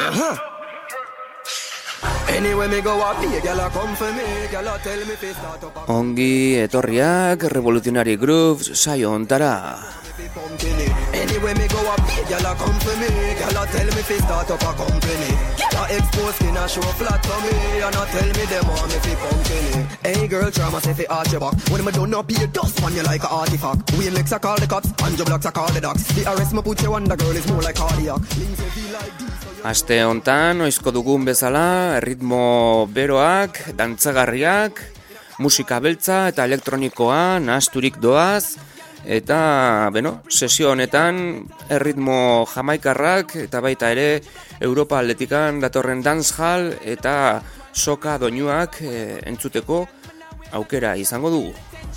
Ongi etorriak Revolutionary Grooves saio hontara. Anyway me go up, gyal a come for me. Gyal a tell me fi start up a company. Gyal a expose skin a show flat for me. And a tell me them want me fi company. Hey girl, try my say fi arch your back. When me done up be a dust man you like a artifact. We makes a call the cops, and your blocks a call the docs. The arrest me put you on the girl is more like cardiac. Aste hontan oizko dugun bezala, erritmo beroak, dantzagarriak, musika beltza eta elektronikoa nahasturik doaz. Eta, sesio honetan erritmo jamaikarrak eta baita ere Europa aldetikan datorren dancehall eta soka doinuak entzuteko aukera izango dugu.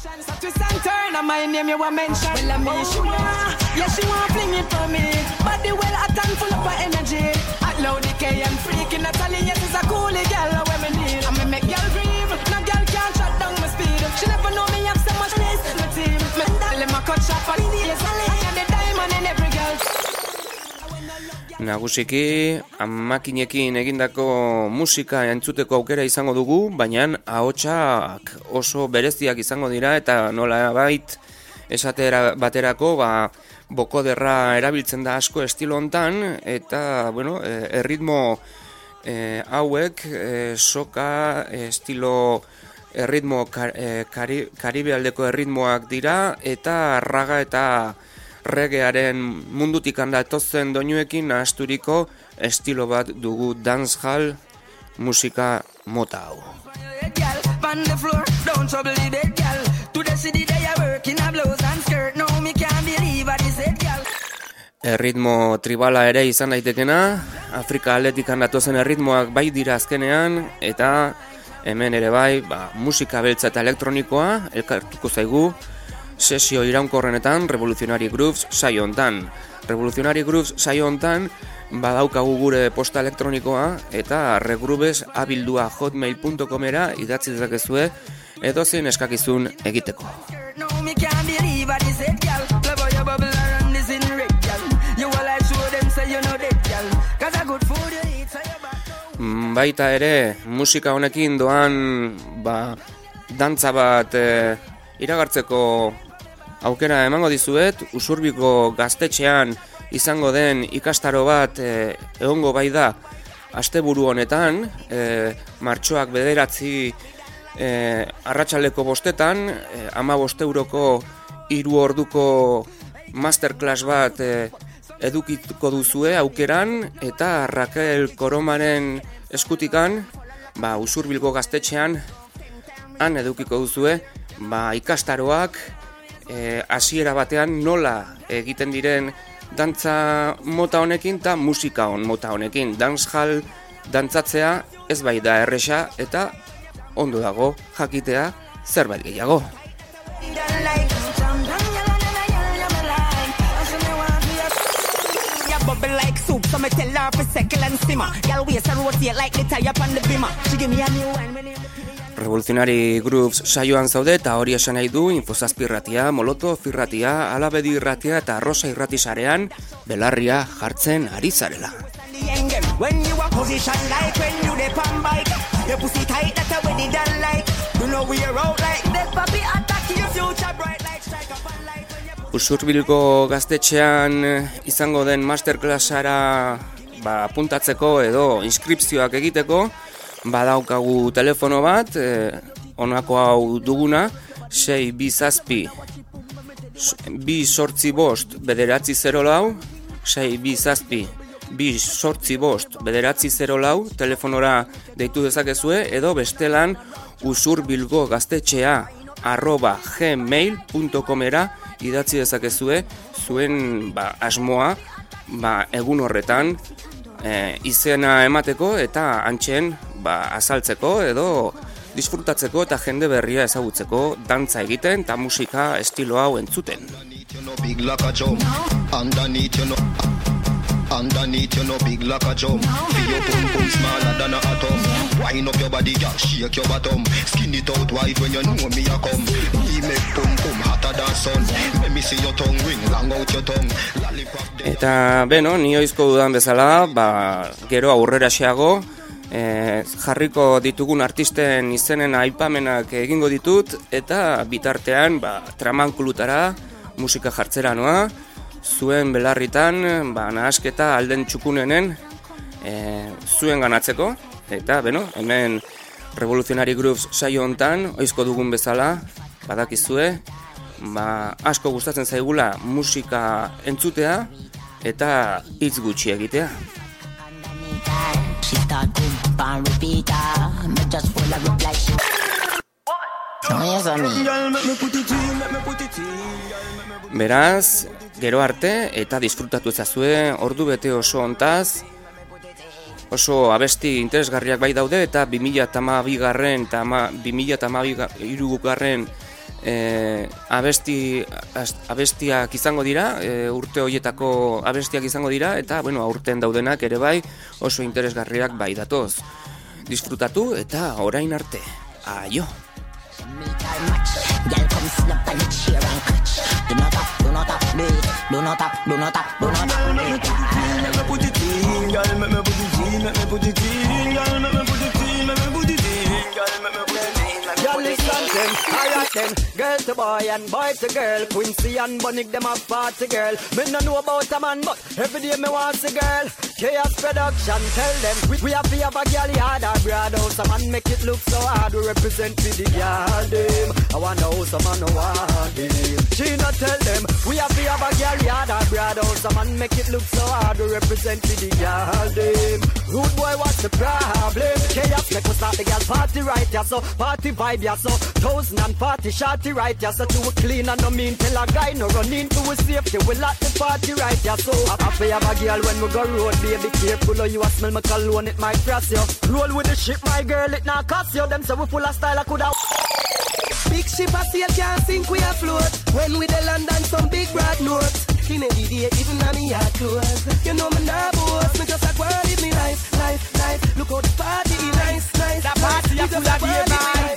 Nagusiki, makinekin egindako musika entzuteko aukera izango dugu, baina ahotsak oso bereziak izango dira eta nolabait esatera baterako bokoderra erabiltzen da asko estilo hontan eta erritmo hauek soka estilo erritmo karibealdeko erritmoak dira eta raga eta reggaearen mundutik handatozen doinuekin nahasturiko estilo bat dugu dancehall musika mota hau. Erritmo tribala ere izan daitekena, Afrika aldetik handatozen erritmoak bai dira azkenean eta hemen ere bai musika beltza eta elektronikoa elkartuko zaigu sesio iraunkorrenetan Revolutionary Grooves saio hontan. Revolutionary Grooves saio hontan badaukagu gure posta elektronikoa eta regrooves@hotmail.comera idatzi dezakezue edozein eskakizun egiteko. Baita ere musika honekin doan dantza bat iragartzeko aukera emango dizuet, Usurbiko gaztetxean izango den ikastaro bat egongo bai da asteburu honetan, martxoak 9 arratsaldeko 5 €15 3 orduko masterclass bat edukituko duzue aukeran eta Raquel Koromaren eskutikan Usurbilgo gaztetxean han edukiko duzue ikastaroak hasiera batean nola egiten diren dantza mota honekin eta musika mota honekin. Dancehall dantzatzea ez bai da erresa eta ondo dago jakitea zerbait gehiago. Revolutionary Grooves saioan zaude eta hori esan nahi du Infozazpi irratia, Molotov irratia, Alabedi irratia eta Rosa irrati sarean belarria jartzen ari zarela. Usurbilgo gaztetxean izango den masterclassara apuntatzeko edo inskripzioak egiteko badaukagu telefono bat, honako hau duguna, 627 285 904, 627 285 904 telefonora deitu dezakezue edo bestelan usurbilgo gaztetxea @gmail.comera idatzi dezakezue zuen asmoa egun horretan izena emateko eta antxen azaltzeko edo disfrutatzeko eta jende berria ezagutzeko dantza egiten eta musika estilo hau entzuten. Underneath you no big like a jump. Feel your pum pum smaller than a atom. Wind up your body, girl, shake your bottom. Skin it out wide when you know me a come. Me make pum pum hotter than sun. Let me see your tongue ring long out your tongue. Eta, beno, ni oizko dudan bezala, gero aurrera xeago, jarriko ditugun artisten izenen aipamenak egingo ditut, eta bitartean, tramankulutara, musika jartzera noa, zuen belarritan, nahasketa alden txukunenen zuen ganatzeko, eta, beno, hemen Revolutionary Grooves saio hontan, oizko dugun bezala, badakizue, asko gustatzen zaigula musika entzutea eta hitz gutxi egitea. Beraz, gero arte eta disfrutatu ezazue ordu bete oso hontaz, oso abesti interesgarriak bai daude eta 2012garren eta 2013garren abestiak izango dira, urte horietako abestiak izango dira, eta aurten daudenak ere bai oso interesgarriak bai datoz. Disfrutatu eta orain arte. Aio! Girl to boy and boy to girl, Quincy and Bunny them a party girl. Me no know about a man, but every day me want a girl. Chaos Production, tell them we have to have a girl yard or broad house. A man make it look so hard, we represent for the girl them. I wanna how some man no want them. She not tell them we have to have a girl yard or broad house. A man make it look so hard, we represent for the girl them. Rude boy, what's the problem? Chaos make us start the girl party right yeah, so party vibe yeah, so 1040 shorty right yeah, so to a clean and no mean tell a guy no run into a safety. We lock the party right yeah, so happy have a girl when we go road, baby careful or you a smell my cologne, it might cross you. Roll with the ship my girl, it not cost you. Them say we full of style, I coulda. Big ship a sail can't sink, we afloat. When we the London some big broad notes. In a day, even on me hard clothes. You know me nah boss, me just a go live me life. Look how the party nice. The party a full of game, man.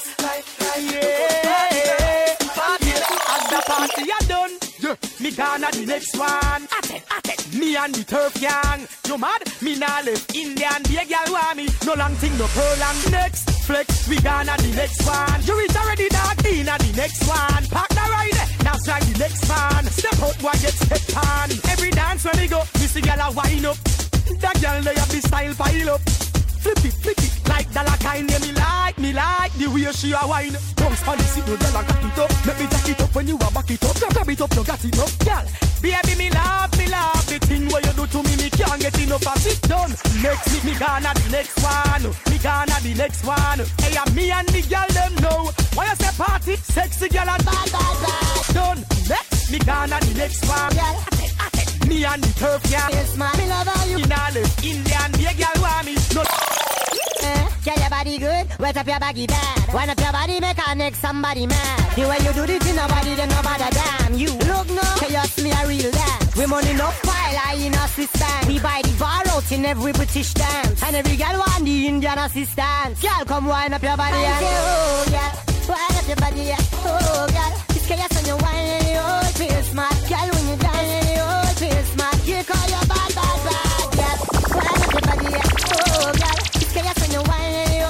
Yeah. Party as the party a done. Me gonna the next one. Me and the turf gang. You mad? Me nah left Indian. Be a girl want me. No long thing, no pearl and next flex. We gonna the next one. You reach already dog. Inna the next one. Pack the ride. Now strike the next man. Step out, one get step on. Every dance when we go, we see gyal a wind up. That gyal they have the style pile up. Flip it, like dollar kind. Yeah, me like the way she a wine. Bounce on the seat, no gyal a cock it up. Let me jack it up when you a back it up. Grab it up, no got it up, gyal. Baby, me love the thing what you do to me can't get enough of it done. Next week, me gonna the next one. Hey, me and the gyal them know. Why you say party? Sexy gyal and bad. Done. Next, me gonna the next one. Me and the turf, yeah. Yes, man, me love how you. In all the Indian, the gyal want me. No. Girl, your body good, wet up your baggy bad. Wind up your body, make her neck somebody mad. The way you do this in nobody, then nobody damn. You look no, chaos me a real dance. We money no file, I in assistant. We buy the bar out in every British dance. And every girl want the Indian assistance. Girl, come wind up your body, yeah. Oh, girl, wind up your body, yeah. Oh, girl, it's chaos when you wind and you hold feel smart. Girl, when you dance and you hold feel smart. You call your bad, girl. Wind up your body, yeah. Oh, girl, it's chaos when you wind.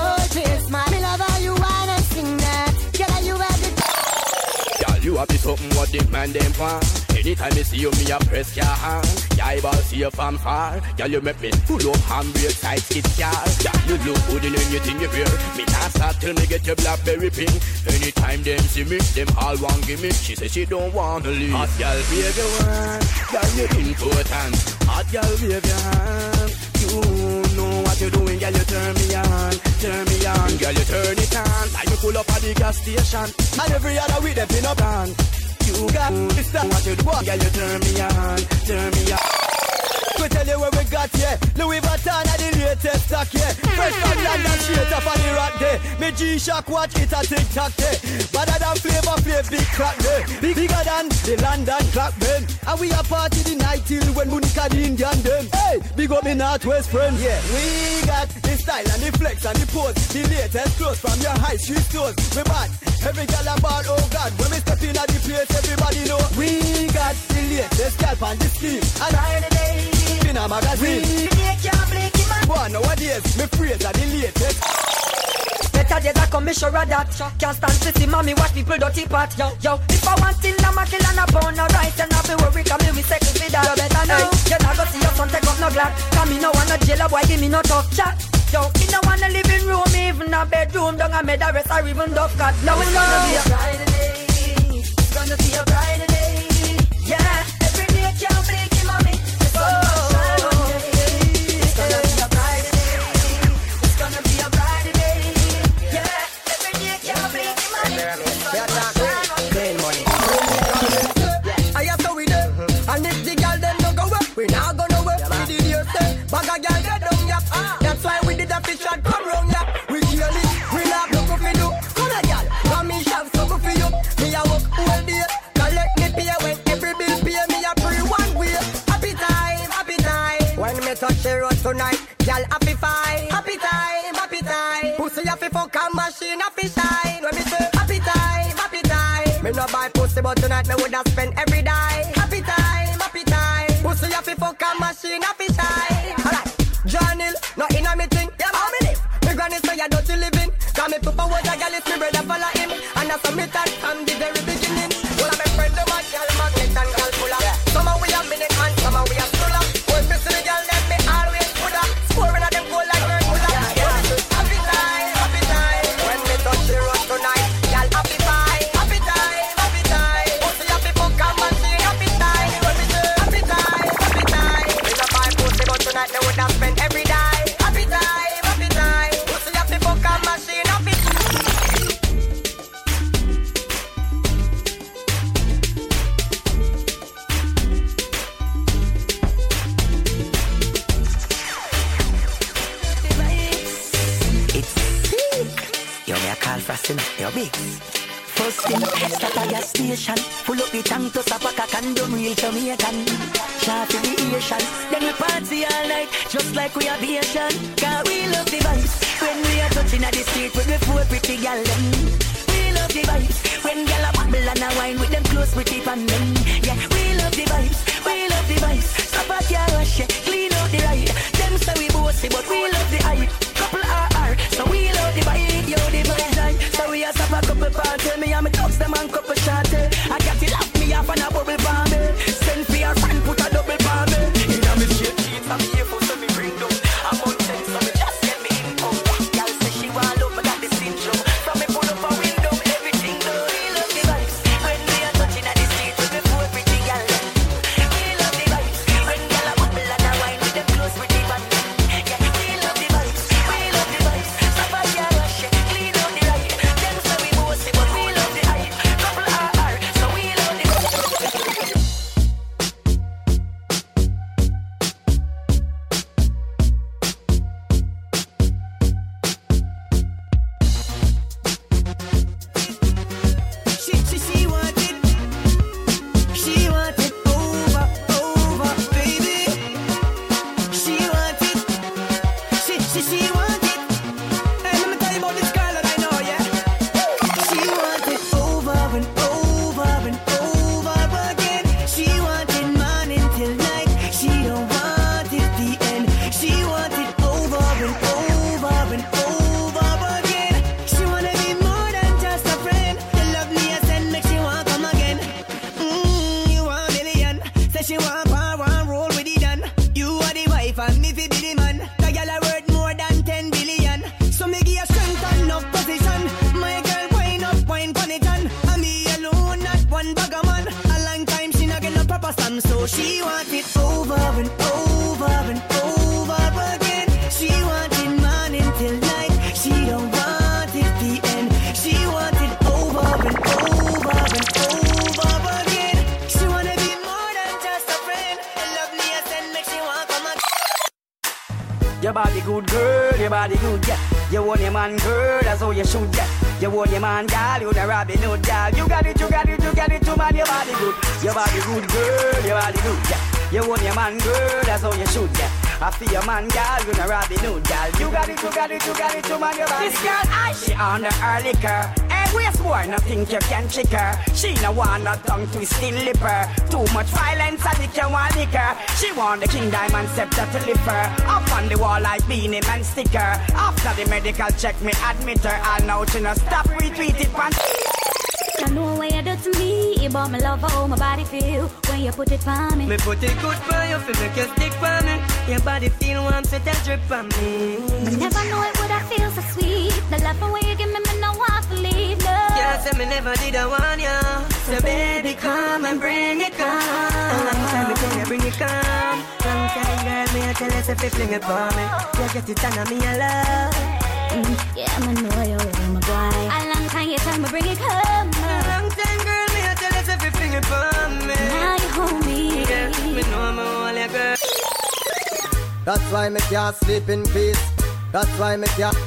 You have to something what the man them want. Anytime you see you, me a press your hand. Yeah, I see you from far. Girl, you make me pull up handbrake tight skid car. Yeah, you look good in anything you wear. Me not start till me get your blackberry pink. Anytime them see me, them all want give me. She say she don't want to leave. Hot girl, wave your hand. Girl, you important. Hot girl, wave your hand. You know what you're doing, girl, you turn me on. Girl, you turn it on. Like you pull up at the gas station. And every other week they pin up on. You got this time what you do, girl, you turn me on. We tell you where we got, yeah. Louis Vuitton at the latest stock, yeah. Fresh from London, straight up on the rock, there. Me G-Shock watch, it a tic-tac, there. Better than Flavor Flav, big crack, there. Bigger than the London clock, ben. And we a party the night till when Monica the Indian, them. Hey, big up me Northwest friends. Yeah, we got the style and the flex and the pose, the latest clothes from your high street stores. We bad, every girl a ball, oh God. When we step in at the place, everybody know. We got the latest scalp and the scheme. And Friday, in a magazine. We can't blink him. Boy, nowadays, me phrase are the latest. Better days I come, me sure of that. Can't stand to see mommy watch people dirty pot. Yo, if I want till I'm a kill and a pound of rice, and I'll be worried, come me second for that. You better know, you not go see your son take up no glad. Come me no want no jail, boy give me no tough chat. Yo, me no want a living room, even a bedroom, don't I made a rest or even duff cat. Now it's gonna be a brighter day. It's gonna be a brighter day. Yeah, every day can't blink him on me. It's gonna be a brighter day. It's gonna be a brighter day. Yeah, every day can't blink him on me. I have to with them. And if the girl them don't go up, we now gonna work. We did your say, but a girl they don't yap. That's why we did a fish and come round ya. We kill it, we love look for you. Come on, girl, come me shove something for you. Me a work all day, collect me pay when every bill pay me a free one way. Happy time, happy time. When me touch the road tonight, girl happy fine. Happy time, happy time. Pussy happy fuck a machine happy shine. When me say happy time, happy time. Me no buy pussy but tonight me woulda spend every day. Happy time, happy time. Pussy happy fuck a machine happy shine. Alright, John Hill, not in a meeting. Yeah, how me live? Me granny say I don't living. Cause me papa was a girl, it's me brother follow him. And I submit that from the very beginning. Well, I'm a friend of my girl, magnet and girl fuller. Some of we a minute man, some of we a stroller. When me see the girl, then me always put her. Scoring at them goal like her cooler. Happy time, happy time. When me touch the road tonight, girl happy fine. Happy time, happy time. Pussy happy fuck a machine, happy time. When me say happy time, happy time. Me no buy pussy but tonight me woulda spend every day. Happy time, happy time. Pussy happy fuck a machine, happy time. Yo, me a call Frostin', yo big. First thing, stop a gas station. Pull up the tank to stop a cock and don't real Jamaican. Shout to the Asian. Then we party all night, just like we are Asian. Cause we love the vibes. When we are touching at the street with the four pretty gal them. We love the vibes. When gal a bubble and a wine with them close pretty pan them. Yeah, we love the vibes. We love the vibes. Stop a car rush, yeah, clean out the ride. Them say we bossy, but we love the hype. Couple RR, so we love the vibe. Yo, the vibe line. So we a stop a couple party. Me and me talks them and couple shot. I got to laugh me off and a bubble for me. Send for your friend, put a double for me. You know me straight cheats, I'm here for so me bring down. I'm on 10, so me just get me income. Y'all say she want love, me got the syndrome. From me pull up a window, everything done. We love the vibes. When we are touching at the street with the four pretty gal. We love the vibes. When gal a bubble and a wine with them close pretty band. Yeah, we love the vibes. We love the vibes. Stop a car rush, clean out the ride. Them say we bossy, but we love the hype. Couple RR, so we love the vibes. She want it. She want it over, baby. She want it. She want it. Hey, let me tell you about this girl that I know, yeah. She want it over and over and over again. She want it morning till night. She don't want it the end. She want it over and over and over again. She wanna be more than just a friend. You love me as and make she want come again. You want million. Say she want power, want roll with it done. You are the wife and me fi be the man. The girl a worth more than 10 billion. So me give her strength and enough position. My girl wind up, wine pon it on. And me alone, not one bag of man. A long time she not get no proper stamp. So she want it over and over and over again. She want it morning till night. She don't want it the end. She want it over and over again. She wanna be more than just a friend. You love me as and make she want come again. Your body good, girl, your body good, yeah. You want your man, girl, that's all you should, yeah. You want your man, girl, you the Robin Hood, girl. You got it, you got it, you got it, too, man, your body good. Your body good, girl, your body good, yeah. You want your man, girl, that's all you should, yeah. I feel your man, girl, you know Robin Hood, girl. You got it, you man, your body. This girl, she on the early curve. Waste boy, no think you can trick her. She no want no tongue twisting lip her. Too much violence, I think you want liquor. She want the King Diamond scepter to lift her. Up on the wall like Beanie Man sticker. After the medical check, me admit her. I'll now she no stop retweet it pan. I know what you do to me, but my love how my body feel when you put it on me. Me put it good for you, feel make you stick for me. Your body feel warm, so tell drip on me. Never know it would I feel so sweet. The love the way you give me no want to leave, no. Yeah, say me never did I want ya. So baby, come and bring it come. A long time before you bring it come. Long time girl, me I tell you if you fling it for me. You get it on me a love. Yeah, I know you're my boy. A long time you tell me bring it come. Long time girl, me I tell you if you fling it for me. Now you hold me. Yeah, me know I'm all girl. That's why me can't sleep in peace. That's why me can't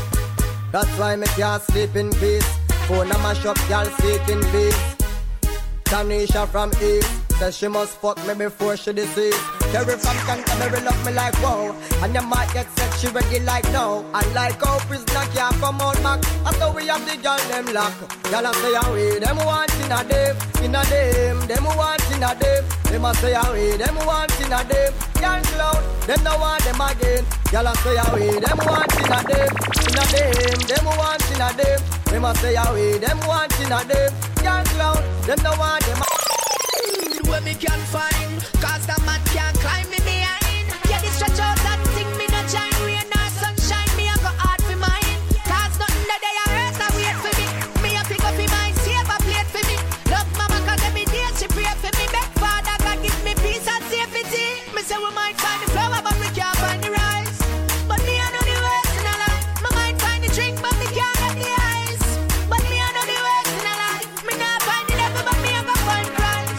sleep in peace. Phone a mash up, y'all seeking peace. Tanisha from East says she must fuck me before she deceased. Terry from Canterbury love me like wow. And you might get set, she ready like no. And like how prisoner can't come out back. I thought we have the girl them lock. Y'all a say away, them want in a day. In a day, them want in a day. Them a say away, them want in a day. Y'all cloud, them no want them again. Y'all a say away, them want in a day. In a day, them want in a day. Them a say away, them want in a day. Y'all cloud, them no want them again. Where me can find, cause the man can't climb me behind. Yeah, this stretch out that thing, me no shine. Rain or sunshine, me a go hard for mine. Cause nothing that they are earth that wait for me. Me a pick up in mine, save a plate for me. Love mama cause every day she pray for me. Beg father God give me peace and safety. Me say we might find the flower but we can't find the rice. But me I know the worst in a life. Me might find the drink but me can't get the ice. But me I know the worst in a life. Me not find the devil but me a go find Christ.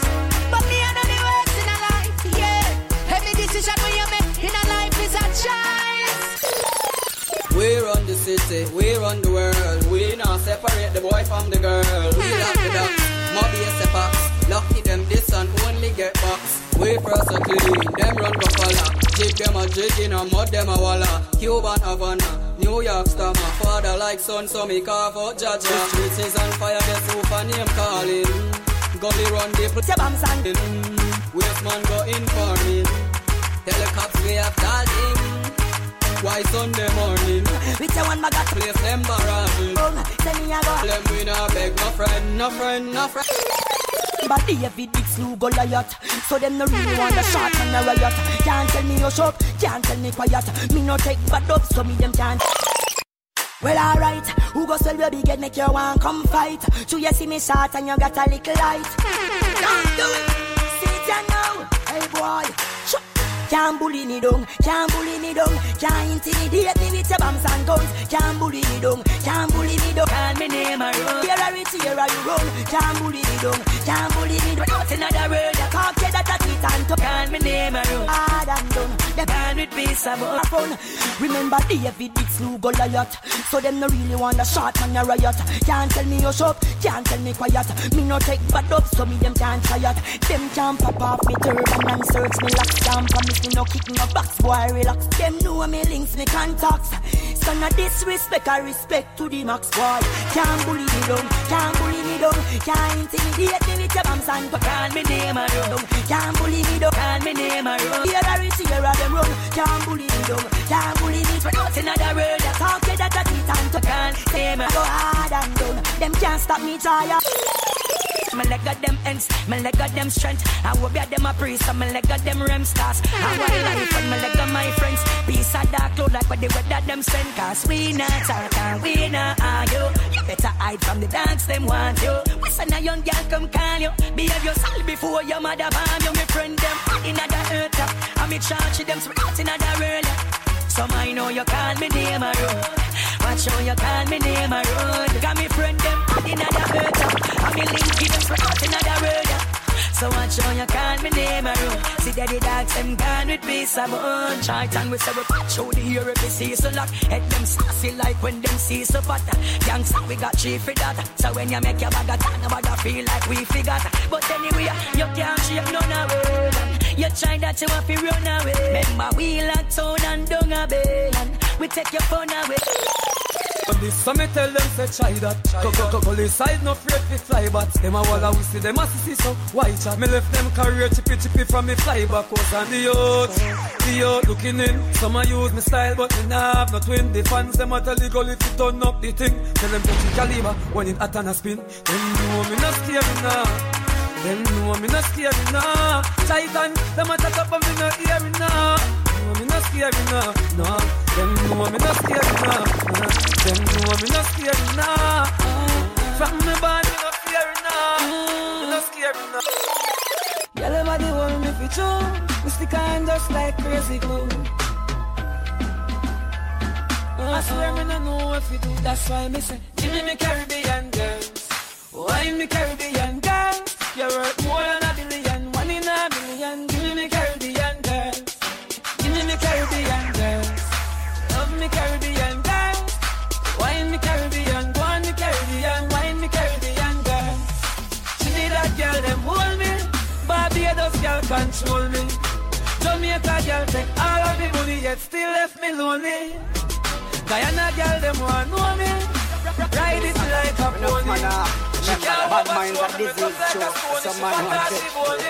Decision when you make in a life is a choice. We run the city, we run the world. We not separate the boy from the girl. We lock the ducks, muddy as a fox. Lucky them this and only get box. We first a clean, them run go follow. Jig them a jig in a mud them a walla. Cuban Havana, New York star. My father like son so me carve out Jaja. The streets is on fire, the sofa name calling. Gully run the put your bombs on. Waste man go in for me. Tell the cops we have darling. Why Sunday morning? With your one bag of place them barraging. Tell me I go. Them we not beg no friend, no friend, no friend. But David Big Slew Goliath. So them no really want a shot and a riot. Can't tell me you shop, can't tell me quiet. Me no take bad up, so me them can't. Well alright, who go sell your big head make you want come fight? So you see me short and you got a little light. Don't do it, sit down now, hey boy. Can't bully me down, can't bully me down. Can't intimidate me with your bombs and guns. Can't bully me down, can't bully me down. Call me name a run, here I reach, here I you run. Can't bully me down, can't bully me down. Out in another world, you can't get that at it and to. Call me name a run, hard and done. They can with peace about fun. Remember David Big Slew Goliath. So them no really want a shot man a riot. Can't tell me you shop, can't tell me quiet. Me no take bad up, so me them can't try it. Them can't pop off me turban and search me like stamp. Me no kick no box, boy relax. Them know me links, me contacts. So no disrespect, I respect to the max, boy. Can't bully me down, can't bully me down. Can't intimidate me with your bombs and call me name a run. Can't bully me down, call me name a run. Here I reach, here I them run. Can't bully me down, can't bully me. But out in another world, I can't get that at it and to call name a go hard and down. Them can't stop me tired. My leg got them ends, my leg got them strength. I will be at them a priest, and my leg got them rem stars. I want life and my leg got my friends. Peace and dark cloud like what they wet that them send. Cause we not talk and we not argue. You better hide from the dance, them want you. We send a young girl come call you. Behave yourself before your mother bomb you. Me friend them in another earth. And me charge them out in another world. Some I know you call me name a road. Watch how you call me name a road. Got me friend them in another earth. And me link give them out in another world. So watch how you call me name a road. See that the dogs them gone with peace of bone. Chart and we say we watch how the hero we see so lock. Head them sassy like when them see so fat. Gangsta we got chief for that. So when you make your bag of time, nobody feel like we forgot. But anyway, you can't shape none of it. You try that you want to run away. Remember we lock a bay and we take your phone away. This so me tell them say try that. Police side no afraid to fly but them a walla we see them a see so why chat. Me left them career chippy from me fly back house and the youth looking in. Some a use me style but me nah have no twin. The fans them a tell the girl if you turn up the thing. Tell them put the caliber when it hot and a spin. Them know me not scared now. Them know me not scared now. Titan them a chat up and me not hearing now. Me not scared now, no. Them know me not scared now. Them know me not scared now. From me band me not fear now. Me not scared now. Girl, everybody want me for true. We stick on just like crazy glue. I swear me not know what to do. That's why me say, give me Caribbean girls. Why me Caribbean girls? You're worth more than a billion. 1 in a million. Give me Caribbean girls. Give me Caribbean girls. Love me Caribbean girls. Wine me Caribbean. Go on me Caribbean. Wine me Caribbean girls. She need that girl, them hold me. Barbados girl control me. Jamaica girl take all of the money yet still left me lonely. Guyana girl, them want know me. Ride it like a pony. She can't bad mind that disease show. Some man want it.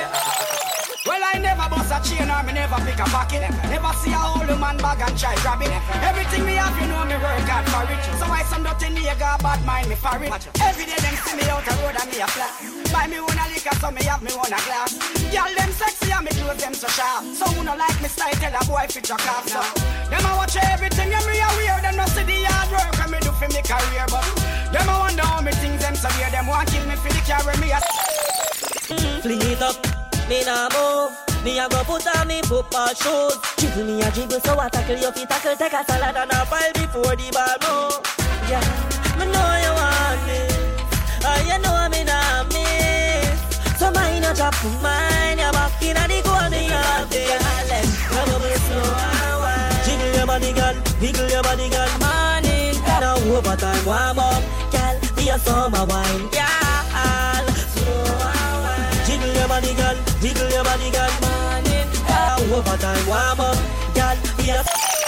Well, I never bust a chain or me never pick a pocket. Never see a old man bag and try grab it. Everything me have, you know me work hard for it. So why some dirty nigga bad mind me for it? Every day them see me out the road and me a flat. Buy me one a liquor so me have me one a glass. Y'all them sexy and me clothes them so sharp. So who no like me style tell a boy fit your calf so. Them a watch everything and me a wear. Them no see the hard work and me do for me career. But them a wonder how me things them so weird. Them want kill me for the carry me a fling it up. Me nah move, me a go put on me football shoes. Dribble me a dribble, so I tackle your feet, tackle, take a salad and a pile before the ball move. Yeah, me know you want this, you know me nah miss. So mine a drop mine, you back in a the goal, me have the let's rubble slow and wide. Jiggle your body, girl, wiggle your body, girl. Morning, now overtime, warm up, girl, be a summer wine, girl. Slow and wide. Jiggle your body, girl. Jiggle your body, girl. Morning, overtime, warm up, girl. Yes.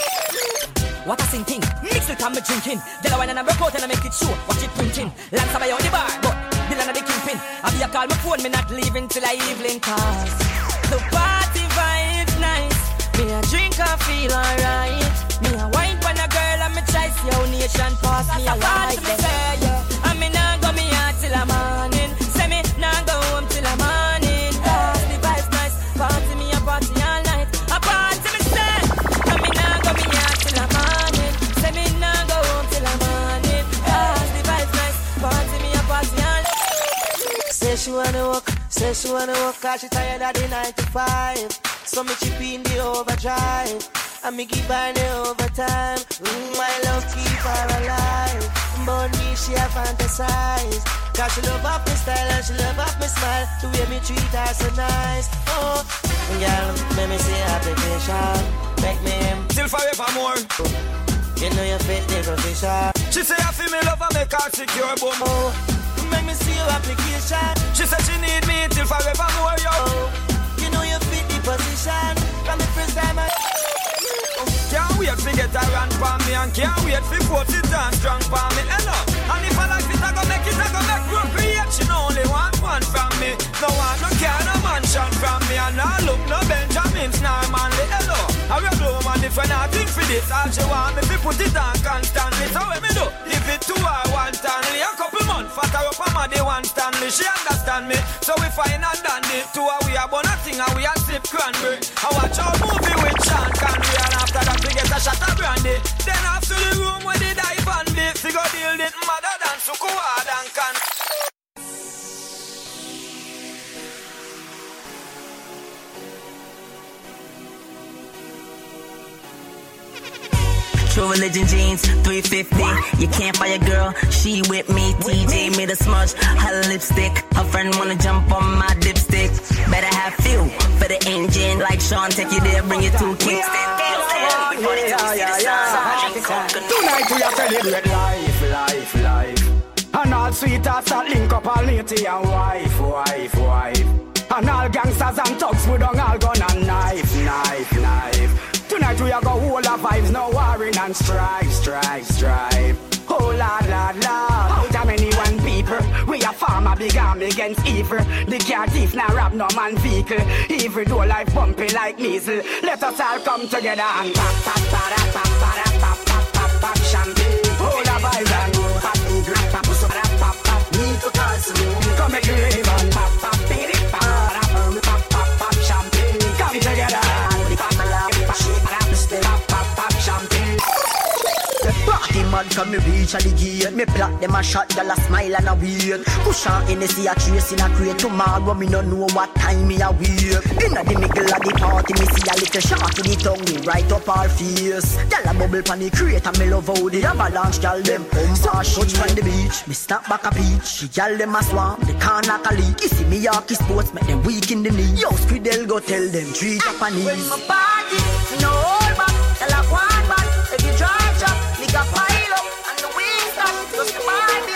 What a sing thing, mix it and me drinking. Del wine and I record and I make it show. Watch it printing. Lance by on the bar, but Dylan and the kingpin. I be a call my phone, me not leaving till I evening cause the party vibe's nice. Me a drink and feel alright. Me a wine when a girl and me try see how nation pass me a like that. Yeah. And me nah go me out till a morning. Say me nah go home till a morning. Cause the vibe's nice. Party me a party all night. A party me say. And me nah go me out till a morning. Say me nah go home till a morning. Cause the vibe's nice. Party me a party all night. Say she wanna walk, cause she tired of the 9 to 5. So me chip in the overdrive, and me give her the overtime. My love keep her alive, but me she a fantasize. Cause she love up my style and she love up my smile. The way me treat her so nice. Oh, girl, let me see application. Make me till forevermore. You know you fit the position. She say I feel me love and make her secure, boom. Oh, make me see your application. She said she need me till forevermore, yo. Oh, you know you fit the position. From the first time I can't wait to get her run for me. And can't wait for force it and strong for me. Hello. And if I like it, I go make it, I go make procreate. She no only want one from me. No one, no care, no mansion from me. And I look no Benjamins, nor manly. Hello. I will blow man if I not think for this. All she want me to put it on constantly. So what me do? Give it to her one Stanley. A couple months, fat her up on my day one Stanley. She understand me. So we find and done it. To her we are born a thing and we are sip cranberry. I watch our movie with Sean Connery. And after that we get a shot of brandy. Then after the room where they dive on the figure deal it mother than Sukuad and can. True Religion jeans, 350. You can't buy a girl, she with me. TJ made a smudge, her lipstick. Her friend wanna jump on my dipstick. Better have fuel for the engine. Like Sean, take you there, bring you to Kingston. Tonight we are celebrate life. And all sweethearts that link up all matey and wife. And all gangsters and thugs we don't all gun and knife. Tonight we are go hold our vibes and strive. Oh Lord, how many one people? We a farmer big army against evil. The car thief now rob no man vehicle. Evil do life bumpy like measles. Let us all come together and pop champagne. Hold a vibe and go pop grip pop need to call saloon. Come make it rave and pop champagne. Come together and pop champagne. Party mad from me reach at the gate. Me plot them a shot, y'all a smile and a wait. Push on NSC a trace in a crate. Tomorrow me no know what time me a wait. Inna the middle of the party me see a little shot in the tongue me right up our face. Y'all a bubble pan the crate and me love how the avalanche y'all them touch from the beach. Me snap back a peach. Y'all them a swam, the can like a leak. You see me Yorkie sports make them weak in the knee. Yo Squidel go tell them 3 Japanese. When my party, no hold back. Tell a one back. If you charge up, nigga pile up. And the wings up, just the party.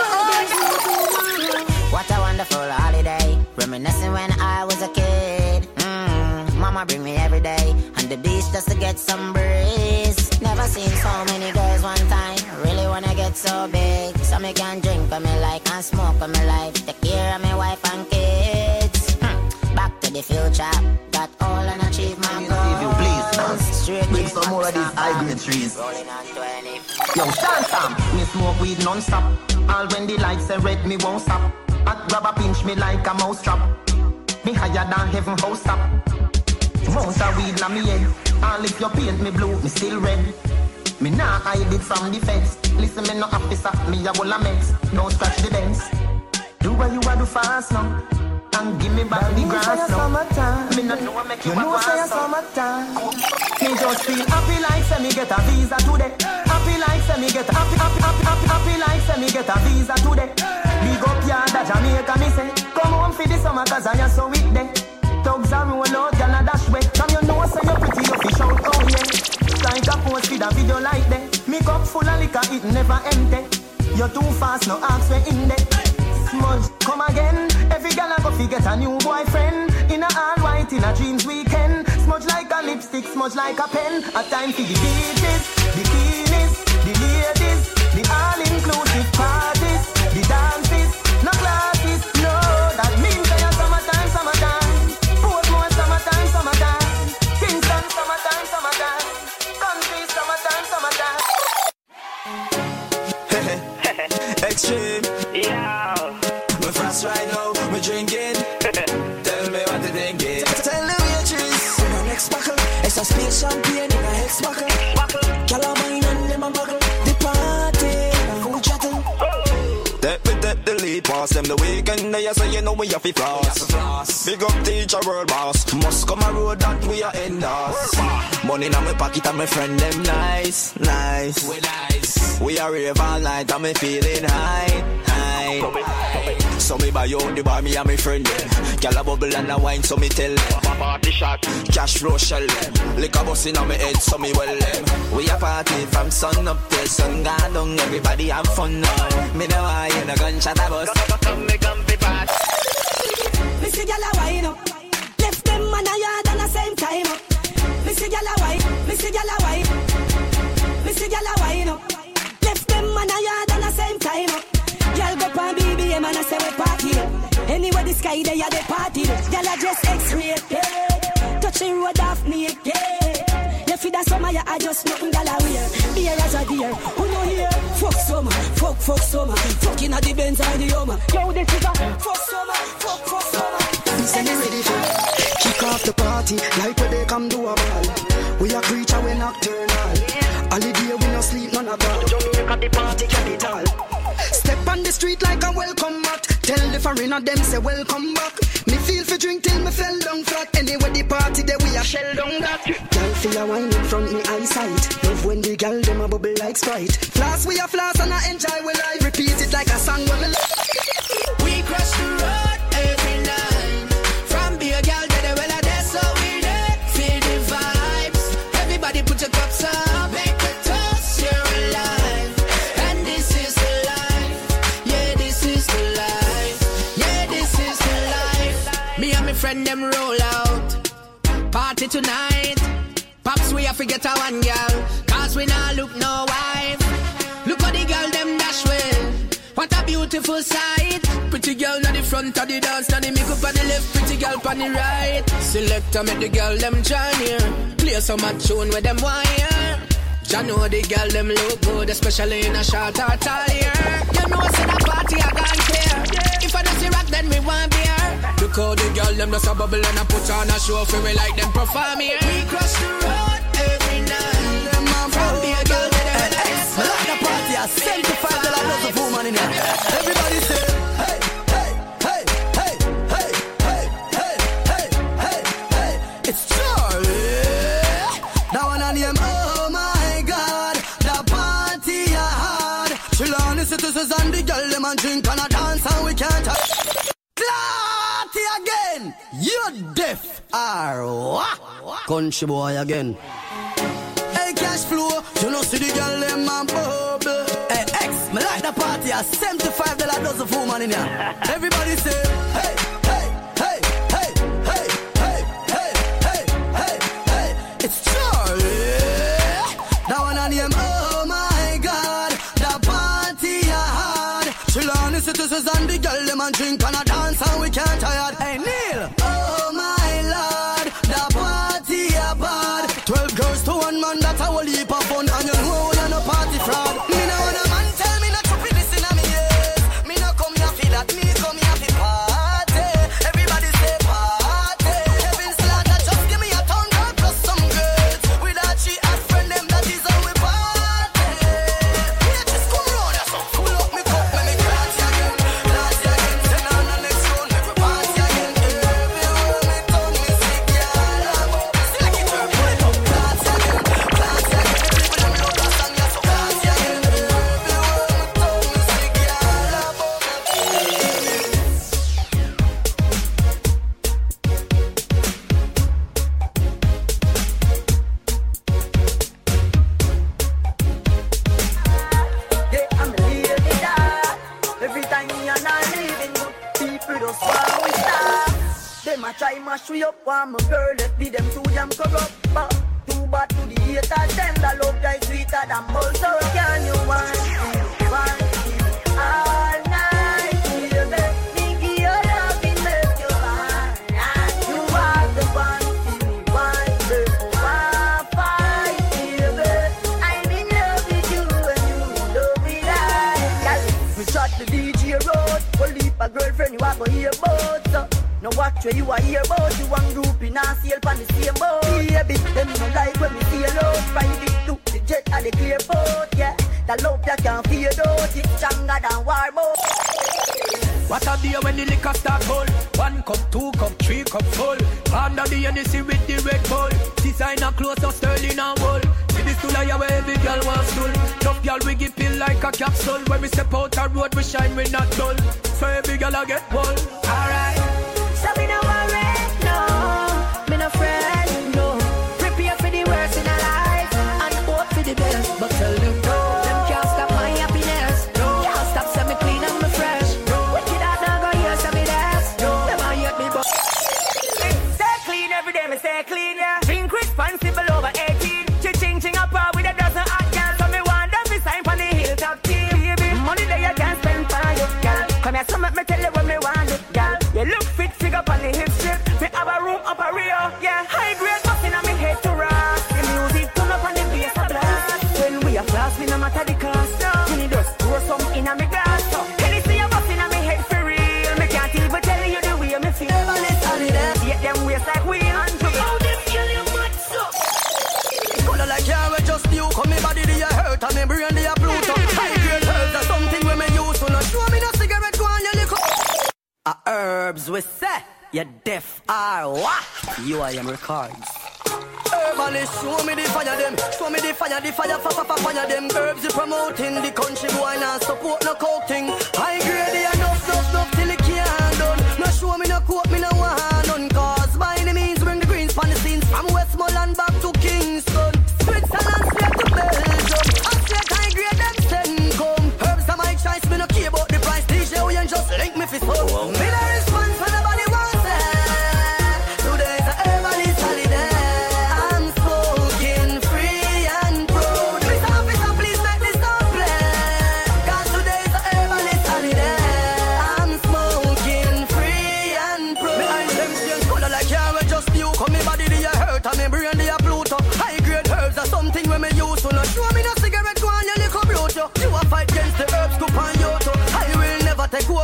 What a wonderful holiday. Reminiscing when I was a kid. Mama bring me every day on the beach just to get some breeze. Never seen so many girls one time. Really wanna get so big, so me can drink when me like and smoke when me like. Take care of my wife and kids. Back to the future. Got all and achieve my goals. Straight bring some more of these high-grade trees. Yo, Sam, me smoke weed non-stop. All when the lights are red, me won't stop. Hot grab a pinch me like a mouse trap. Me higher than heaven house top. Mouse a weed na me head. All if you paint me blue, me still red. Me nah hide it from the feds. Listen, me no officer, me a wall of meds. Don't scratch the dents. Do what you a do fast now. And give me back the grass now. Me not know what make you a grass now. Me just feel happy like say me get a visa today. Happy like say me get happy like say me get a visa today. Big up yard at Jamaica me say. Come home for the summer cause I am so weak there. Thugs are roll out, y'all a dash way. From you know say you're pretty, you fish out, oh yeah. Like a post with a video like that. Me cup full of liquor, it never empty. You're too fast, no ask where in there. Smudge, come again. Every gal a go fi get a new boyfriend. In a all white, in a dreams weekend. Smudge like a lipstick, smudge like a pen. A time for the beaches, bikinis, the ladies, the all-inclusive parties, the dances, no classes, no. That means that you're summertime. Portmore, summertime. Kingston, summertime. Country, summertime. Extreme, yeah. My friends right now, we drinking. Tell me what you thinking. Tell the waitress in our next buckle. It's a space champagne in a hex buckle. Calamine and lemon buckle. The party, full chatting. Take the lead, pass them the weekend. They say you know we have to floss. Big up teacher, world boss. Must come a road that we are in us. Money in my pocket and my friend them nice. We nice. We are rave all night and me feeling high. So me buy out the bar, me and my friend them. Gyal a bubble and a wine, so me tell them. Party shot, cash flow shell them. Liquor bus in on me head, so me well them. We a party from sun up till sun gone down. Everybody have fun now. Me know I hear no gunshot a bus. Come be fast. Me see gyal a wine up. Left them man a yard and a same time up. Me see gyal a wine. Me see gyal a wine up. Left them man a yard and a same time up. Girl go pan BBM and I say we party. Anyway the sky they are the party. Girl I just X-ray, yeah. Touching road off me, yeah. You feel that summer, yeah, I just nothing girl I wear. Beer as a deer, who know here? Fuck summer, fuck summer. Fucking at the Benz or the Hummer. Yo, this is a fuck summer, fuck summer. Say me ready for kick off the party like where they come do a ball. We a creature, we nocturnal. Holiday we no sleep, none of that. Jamaica the party capital. Step on the street like a welcome mat. Tell the foreigner them say welcome back. Me feel for drink till me fell down flat. Anyway the party there we a shell down that. Girl feel a wine in front me eyesight. Love when the girl them a bubble like Sprite. Floss we a floss and I enjoy we life. Repeat it like a song when me We cross the road every night. From beer girl to the well that's so we there. Feel the vibes. Everybody put your cups up. Make a toast, you're alive. And this is the life. Yeah, this is the life. Yeah, this is the life. Me and my friend them roll out. Party tonight. Pops we have to get a one girl. Call cause we not look no wife. Look how the girl them dash way. What a beautiful sight. Pretty girl on the front of the dance, now the makeup on the left, pretty girl on the right. Selector make the girl them join here. Play some a tune with them wire. Ya know the girl them look good, especially in a short attire. You know say the party I can't care. If I don't see rock then we want beer. Look how the girl them just a bubble and a put on a show for we like them perform here. We cross the road every night. From beer girl to the next. I like the party I $75 lots of woman in here. Everybody say hey, hey, hey, hey, hey, hey, hey, hey, hey, hey. It's Charlie. That one on him. Citizens and the girl them and drink and a dance and we can't Clarty again. You're deaf or what? Country boy again. Hey cash flow, you know see the girl them and bubble. Hey X, me like the party at $75 dozen of woman in here. Everybody say hey, hey, hey, hey, hey, hey, hey, hey, hey, hey. It's Charlie. That one on him. Citizens and the girl them and drink and a dance and we can't tired. Hey Neil, oh my lord, the party a bad. 12 girls to one man, that's a whole heap of fun. And you know we're no party fraud. Me no want a man tell me not to be this in a me ears. Me no come here for that, me come here for party. Everybody say party. Kevin Slaughter just give me a tongue girl plus some girls. With a she and friend them that is how we party. Yeah, just come round and so full up me cup when me cry. Try mash we up one my girl, let be them too damn corrupt. But too bad to the haters, them that love die sweeter than bull. So can you want all night, baby? Nigga, your love in make you fine. You are the one, one, one fight, baby. I'm in love with you and you love me like. We shot the DJ road, we'll leave a girlfriend you are gonna hear about. So now watch where you are here about. You one group in a sail pan the same boat. Baby, them no like when we sail out. Private to the jet at the clear boat. Yeah, the love that can't fade out. It's stronger than war boat. What a day when the liquor start cold. 1 cup, 2 cup, 3 cup full. Under the Hennessy with the Red Bull. Designer clothes of sterling and wool. See this to lie where every girl wants to. Tough girl we give pill like a capsule. When we step out our road we shine we not dull. So every girl I get bull. Alright. So me no worry, no. Me no friend, no. Prepare for the worst in our life and hope for the best. But tell them no, them can't stop my happiness. No, can't stop say me clean and me fresh. No, wicked out now go hear say me dance. No, them a hate me but stay clean every day, me stay clean, yeah. Drink responsible over 18. Ching up with a dozen hot girls. So me want them to sign for the hilltop team. Baby, money that you can spend for you, girl. Come here, so make me tell you what me want it, girl. You look fit, figure up on the hip strip. Me have a room up a Rio, yeah. High grade bustin' on me head to rock. The music turn up on the bass a blast. When we a class, me no matter the cost. Me just pour some in a me glass. So anything you bustin' on me head for real. Me can't even tell you the way me feel. Yet them waist like wheel. How them feel you much so? Color like you we just you. Come me body the hurt and me brain the Pluto. High grade herbs are something when me use. So no show me no cigarette go on your liquor. Herbs we say you deaf or what? You are your records. Herbalist, show me the fire them. Show me the fire fire them. Herbs you promoting the country boy now support no coke thing. High grade the enough till it can't done. No show me no quote me no one none. Cause by any means bring the greens from the scenes. From Westmoreland back to Kingston. Switzerland straight to Belgium. I said high grade them send come. Herbs are my choice, me no care about the price. DJ we just link me for some. Me no response for nobody wants it. Today's a herbalist holiday. I'm smoking free and proud.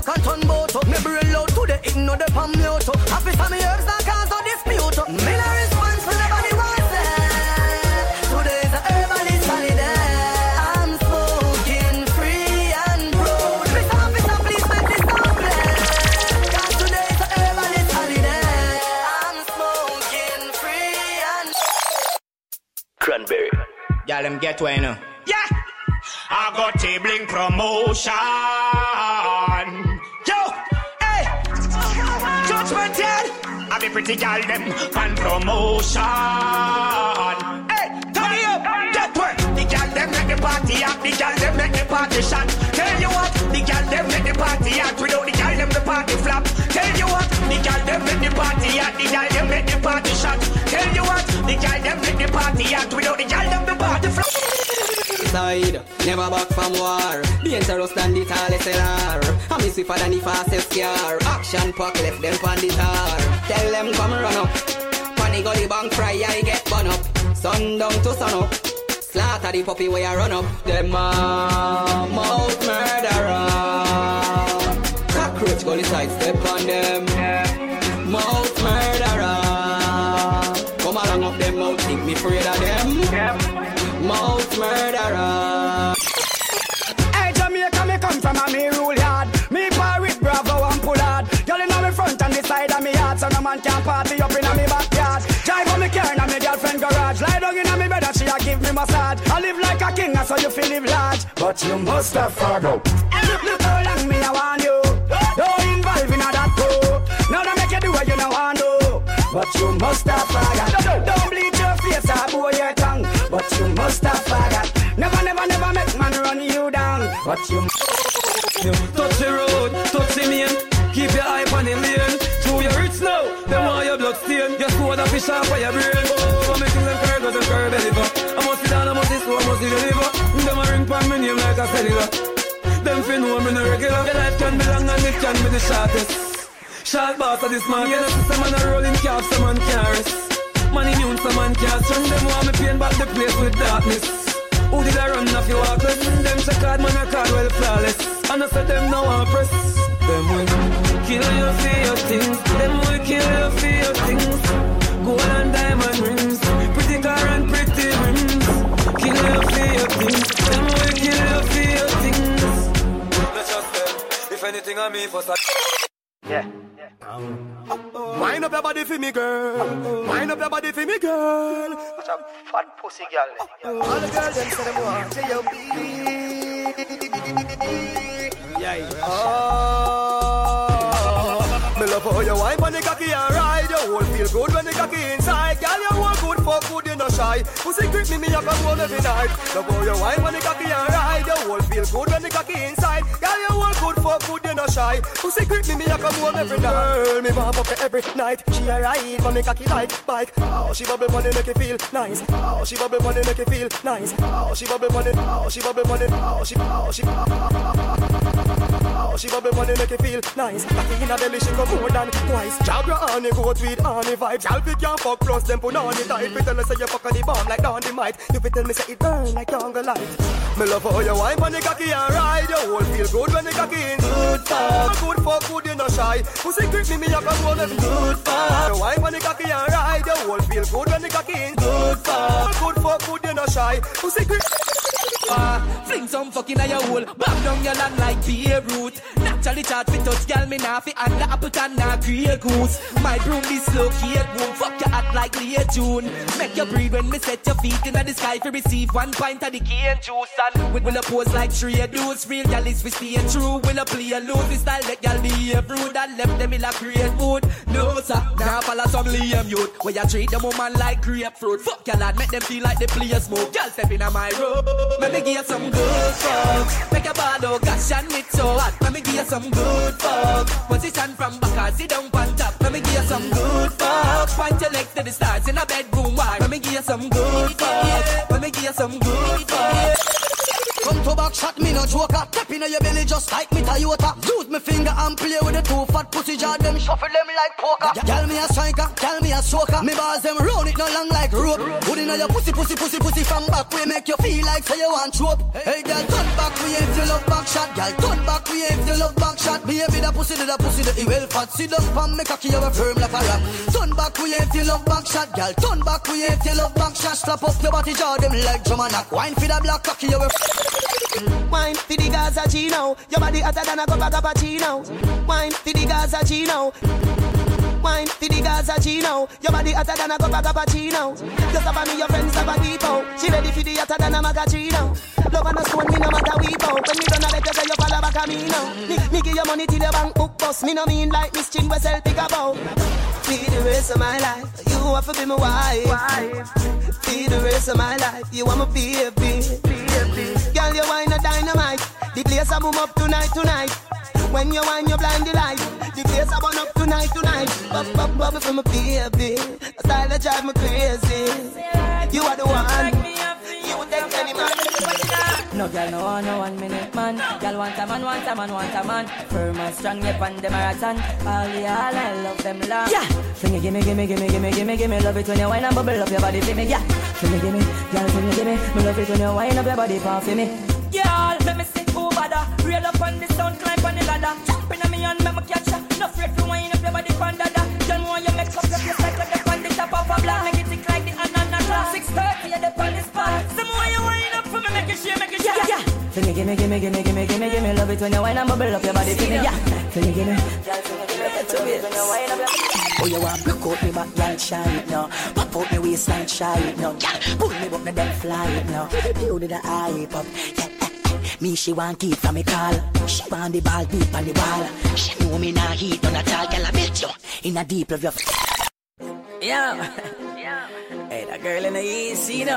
fuck a ton boat. Me brain loud to the ignore the palm mute. Happy for me herbs that cause no dispute. Me no response for nobody wants it. Today's a herbalist holiday. I'm smoking free and proud. Mr. Officer, please make this sound play. Cause today's a herbalist holiday. I'm smoking free and Cranberry. Y'all them get way now. Yeah, I got tabling promotion. Yo, hey, Judgment Day. I be pretty gal them on promotion. Hey, turn it up, get work. The gal them make the party hot. The gal them make the party shot. Tell you what, the gal them make the party hot. Without the gal them the party flop. Tell you what, the gal them make the party hot. The gal them make the party shot. Tell you what, the gal them make the party hot. Without the gal them the party flop. Side, never back from war. Dangerous than the tallest LR. I miss it for than the fastest car. Action pack left them on the tar. Tell them come run up. Panic on the bank fry, I get bun up. Sundown to sun up. Slaughter the puppy where I run up. Them mouth murderer. Cockroach gully side step on them. Mouth murderer. Come along up them mouth, think me afraid of them. Mouth murderer. Hey Jamaica, me come from a me rule yard. Me par with Bravo and Pullard. Girl inna me front and the side of me yard, so no man can party up inna me backyard. Drive on me car inna me girlfriend garage. Lie down inna me bed and she a give me massage. I live like a king, so you feel live large. But you must have forgot. Look how long me I want you. Don't involve inna that too. Now don't make you do what you don't want to. But you must have forgot. Don't bleed your face or blow your tongue. But you must have forgot. Never, never, never make man run you down. But you touch the road, touch the main. Keep your eye on the lane. Through your rich now, them want your blood stain. Your sword a fish off for your brain. Oh, me think them curve doesn't curve deliver. I must sit down, I must sit slow, I must sit deliver. Them a ring pan me name like a cellular. Them fin know me no regular. Your life can be long and it can be the shortest. Short boss of this man, you know, some man a rolling calf, some man can't rest. Man immune, some man can't strong. Them want me paint back the place with darkness. Who did I run off your walkless? Them check hard, man a card well flawless. And I said them now I press. Them will kill you for your things. Them will kill you for your things. Gold and diamond rings, pretty car and pretty rims. Kill you for your things. Them will kill you for your things. Let's just say, if anything I mean for yeah. Wind up your body for me, girl. Wind up your body for me, girl. Such a fat pussy girl. All the girls them say them want to yeah. Me love how you wine on the cocky and ride. You whole feel good when the cocky inside. Girl, you whole good, fuck good, you no shy. Pussy grip me, I can hold every night. Love how you wine on the cocky and ride. You whole feel good when the cocky inside. Girl, you whole good, fuck good, you no shy. Pussy grip me, I can hold every night. Girl, me warm up every night. She a ride on the cocky like bike. Oh, she bubble money make you feel nice. Oh, she bubble money make you feel nice. Oh, she bubble money. Oh, she bubble money. Oh, she bubble money make you feel nice. Cocky in a belly, she go more than twice. Jabra on the goat with on the vibe. Y'all pick your fuck plus them put on the tight. Pretend me say you fuck on the bomb like down the mic. You pretend me say it burn like jungle light. Me love how you wine on the cocky and ride. You whole feel good when the cocky in. Good fuck. Good fuck, good you no shy. Pussy grip me I can hold every. Good fuck. You wine on the cocky and ride. You whole feel good when the cocky in. Good fuck. Good fuck, good you no shy. Pussy grip. Fling some fucking at your hole. Back down your land like Beirut. Naturally charge fi touch girl, me nah fi and the Appleton nah Grey Goose. My broom dislocate boom. Fuck your hat like late June. Make you breathe when me set your feet in the sky fi receive 1 pint of the cane juice. And will a pose like trade dudes. Real gal is fi stay true. Will a play a lose style let gal behave rude. And left them in a great mood. No sir, now follow some lame youth. Where you treat them woman like grapefruit. Fuck your lad, make them feel like they play a smoke. Girl step in my road. Let me give you some good fuck. Make a ball oh gosh and it so hot. Let me give you some good fuck. Position from back and sit down on top. Let me give you some good fuck. Point your legs to the stars in a bedroom wide. Let me give you some good fuck. Let me give you some good fuck. Come to back back shot, me no joker. Tap in your belly just like me Toyota. Use me finger and play with the two fat pussy jar. Them shuffle them like poker. Girl me a striker, girl me a stroker. Me bars them round it no long like rope. Put in your pussy from back. We make you feel like say you want trope. Hey girl, turn back we if you love back shot. Girl, turn back we if you love back shot. Baby the pussy the well fat. Sit down pam me cocky you firm like a rock. Turn back we if you love back shot. Girl, turn back we if you love back shot. Slap up your body jaw them like drum and knock. Wine for the black cocky you wine for the Gaza Gino. Your body hotter than a cup of cappuccino. Wine for the Gaza Gino. Wine for the Gaza Gino. Your body hotter than a cup of cappuccino. Just up on me your friends have a people. She ready for the hotter than a magazino. Love and a stone me no matter we go. When me done a better say you follow back a me now. Me give you money till your bank book bust. Me no mean like Miss Chin we sell pick a bow. Feed the rest of my life. You want to be my wife. Feed the rest of my life. You want me baby. Girl, you wine a dynamite. The place I boom up tonight. When you wine, you blind the light. The place I burn up tonight. Bubble from a baby. A style that drive me crazy. You are the one. You would take any man. No girl, no 1 minute man. Girl want a man. Firm and strong, yep, on the marathon. All I love them long. Yeah. Fling it, gimme. Love it when you wine and bubble up your body for me. Yeah. Fling it, gimme. Me love it when you wine up your body for me. Girl, let me sit over there. Real up on the sound, climb on the ladder. Jumping on me and make me catch ya. No afraid to wine up your body for dada. Girl, want you make up your face like the on the top of a block. Make it tick like the ananas. 6:30, you're the on the spot. Some more you wine up for me, make it shake, make it shake. Yeah. Fling it, gimme. Love it when you wine and bubble up your body for me. Yeah. Fling it, gimme. Oh, you want block out me back, girl, shine it now. Pop out me waistline, shy it now. Girl, pull me up, me then fly it now. You did the eye pop. Me, she want keep from me call. She want the ball deep on the wall. She know me nah heat on a tall. Girl, I bet you in a deep of your yeah. Hey, that girl in the easy, you know.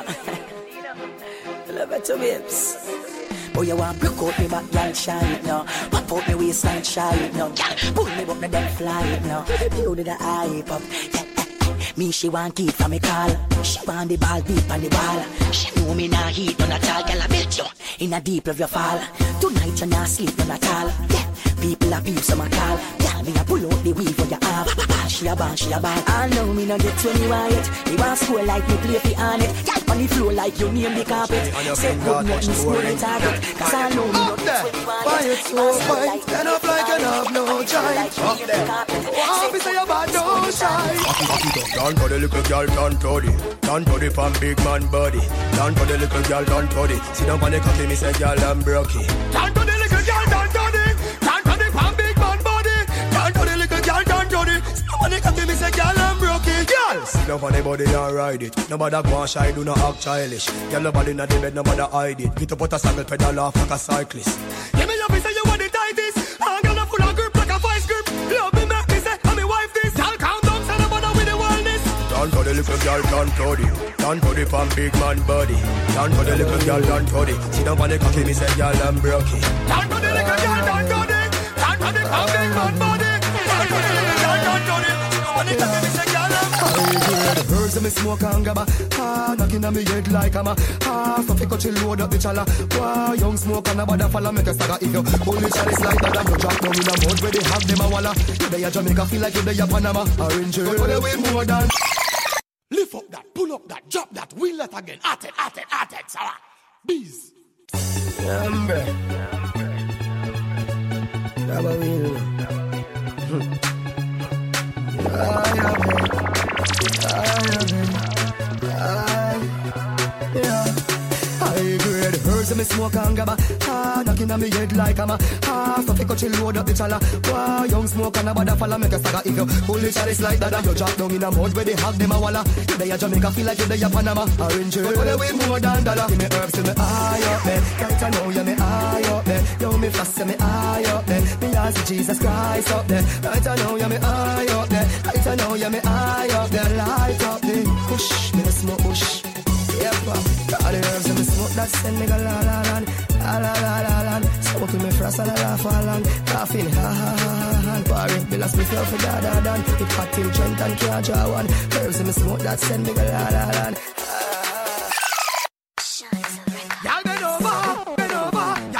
Love it to babes. Oh, you want block out me back, girl, shine it now. Pop out me waistline, shy it now. Girl, pull me up, me then fly it now. You did the eye pop. Me, she want keep from me call. She want the ball deep on the wall. She know me nah heat on a tall. Girl, I bet you in a deep of your fall. Tonight you not sleep on a tall. Yeah, people abuse on my call. Girl, me a pull out the weave for your arm. She a ball. I know me no get 20 riot. You want score like me play for on it. Girl, on the floor like you name the carpet. Say good nothing score the target. Cause I know me no get 20 riot. Why you so fine? Stand up like you have no time. Oh, me say you bad, no shy. Down for the little girl, down to the pan big man body. Down for the little girl, down to the. Sit down on the coffee, me say girl I'm broky. Down to the little girl, down to the pan big man body. Down to the little girl, down to the. Sit down on the coffee, me say girl I'm broky. Girl, sit down on the body and ride it. Nobody go and shy, do not act childish. Girl, nobody in the bed, nobody hide it. Get up out a saddle, pedal off like a cyclist. Give me your piece, say you want the tightest. And girl, I'm full of grip like a vice grip. Love me, make me say, I'm my wife this. Girl, calm down, say nobody with the wildness. Down for the little girl, down to the pan big man body. Down for the little girl, down to the. Sit down on the coffee, me say girl I'm broky. Down for the little girl, down to the pan big man body. Down for the little girl, down to the. Sit down on the coffee, me say girl I'm broky. Herbs and me smoke and gabba. Knocking on me head like I'm a. So pick up chill load up the chala. Wow, young smoke and a bada follow make a saga. If you only chalice like that, you drop down in a mud where they have them a walla. You there Jamaica feel like you there Panama. Orange girl, but they way more than. Lift up that, pull up that, drop that, wheel it again. At it, Sarah. Bees. Number. Double wheel. I grade herbs and me smoke and gabba. Knocking on me head like I'm a. So pick up chill load up the chala. Wow, young smoke and a bada follow make a saga. If you pull the chalice like that, you drop down in a mud where they have them a walla. You there Jamaica feel like you there Panama. Orange girl, but they way more than dollar. Give me herbs to me eye up there. Right I know you me eye up there. Yo me fast me eye up there. Me ask Jesus Christ up there. Right I know you me eye up there. Right I know you me eye up there. Light up there. Push me the smoke push. Yep, all the herbs and the smoke that send me go la la la la la la la. Smoking me frost and I laugh along. Laughing ha ha ha ha. Parry, me last me feel for da da da. It hot till Trent and can't draw one. Herbs and the smoke that send me go la la la. Y'all bend over,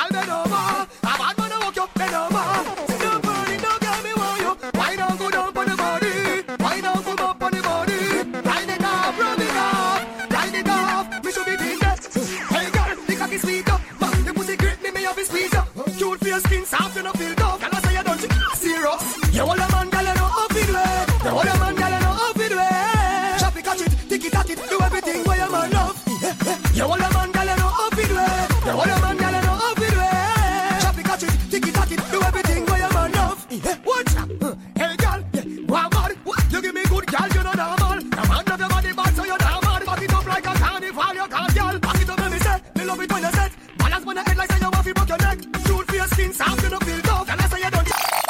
your skin soft, you no feel tough. Can I say you don't serious? You all a man, girl, you know how it way. You all a man, girl, you know how it way. Chop it, catch it, tick it, tack it, do everything where your man love. You all a man, girl, you know how it way. You all a man, girl, you know how it way. Chop it, catch it, tick it, tack it, do everything where your man love. Watch out, hey girl, one more. You give me good, girl, you know normal. The man of your body bad, so you're normal. Back it up like a carnival, you can't, girl. Back it up, let me say, me love it when you set. Balance when I head like say you want to broke your neck. Shoot for your skin, soft, you no feel tough. And I say you don't.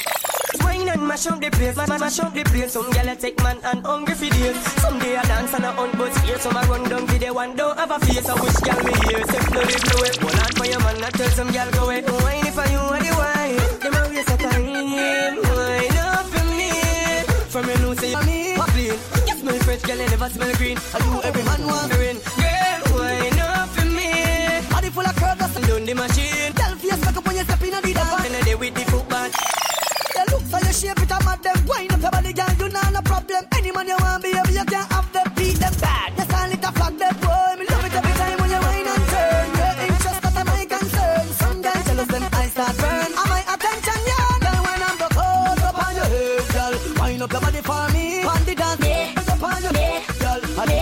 Wine and mash up the place, mash up the place. Some gyal a take man and hungry for days. Some day I dance and I hunt but here. Some I run down for the one don't have a face. I wish gyal me here, step no live no way. One hand for your man, I tell some gyal go away. Wine if I you are the wine, them a waste of time. Wine up for me, from your nose say me. What clean? You smell fresh, gyal you never smell green. I do every man want to win. Girl, wine up for me. Body full of curves, and down the machine. Tell face back up when you step in the dance. And they with the football. Look for your shape, it a mad them. Wind up your body, girl, you know no problem. Any man you want, baby, you can't have them. Beat them bad, yes, I need to flag them. Boy, me love it every time when you whine and turn. Your interest that I'm my concern. Some guys jealous, them eyes start burn. Am I attention, yeah? Girl, when I'm the cold up on your head, girl. Wind up your body for me. On the dance, yeah. Up on your head, girl.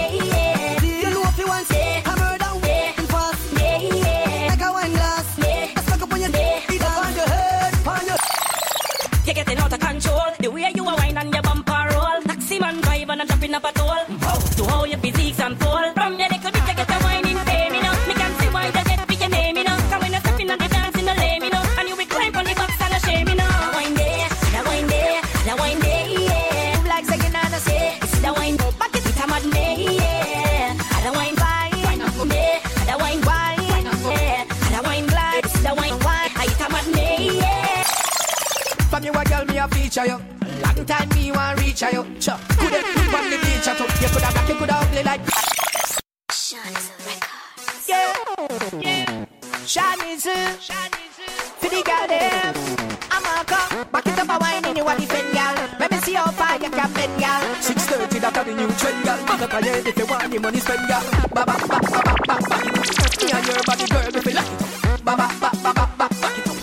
Yeah. You know if you want, yeah. Hammer down, yeah. Fast, yeah. Like a wine glass, yeah. Let's look up on your head, up on your head, on your. You're getting out of control. The way you are wine and your bumper roll. Taxi man drive and I'm jumping up a toll. To how your physiques unfold. From your little bit you get a wine in fame, you know. Me can see why you get with your name, you know. Cause when you're stepping on the dance in the lane, you know. And you be climb on the box and a shame, you know. Wine there, the wine there, the wine there, yeah. Move like second and a say. It's the wine go back, it's a mad day, yeah. And the wine fine, there, and the wine wine, yeah. And the wine glide, it's the wine wine, it's a mad day, yeah. From you a girl, me a feature you. Long time me want reach you. Sure, coulda put on the beach at you. You coulda black, you coulda ugly like. Yeah. Shanizu. For the girl them. I'm a come. Back it up a wine in you want defend girl. Let me see how far you can bend girl. 6:30 that's the new trend girl. Back up your head if you want the money spend girl. Ba ba ba ba ba ba. Me and your body girl if you like it. Ba ba ba ba ba ba. Back it up.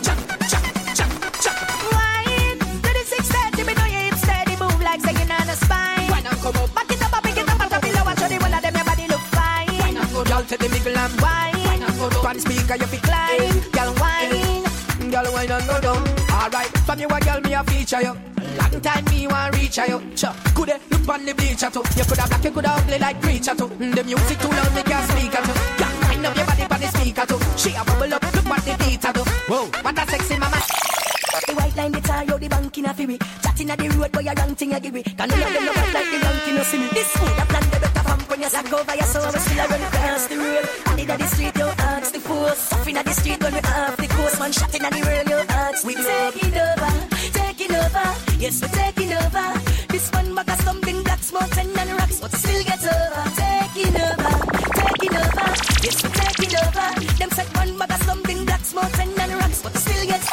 Girl, to the middle and wine. On the speaker, you fi climb. Girl, wine. Girl, wine and go down. Alright, from you a girl, me a feature you. Long time me want reach you. Sure, coulda look on the beach at you. You coulda black, you coulda ugly like preacher too. The music too loud, me can't speak at you. Girl, wind up your body on the speaker too. She a bubble up, look what the beat at you. Whoa, what a sexy mama. The white line, the tar, yo, the bank in a fury. Chatting at the road, boy, a young thing, a give it. Can you them no back like the donkey, no see me. This food, a plan, the better pump when you slack over your soul. Still a run across the road. And in the street, you ask the force. Suffering at the street when we off the coast. Man, shotting at the world, you ask. We taking over, taking over. Yes, we're taking over. This one bag of something black, small, and rocks, but still get over. Taking over, taking over. Yes, we're taking over. Them said one bag of something black, small, and rocks, but still get.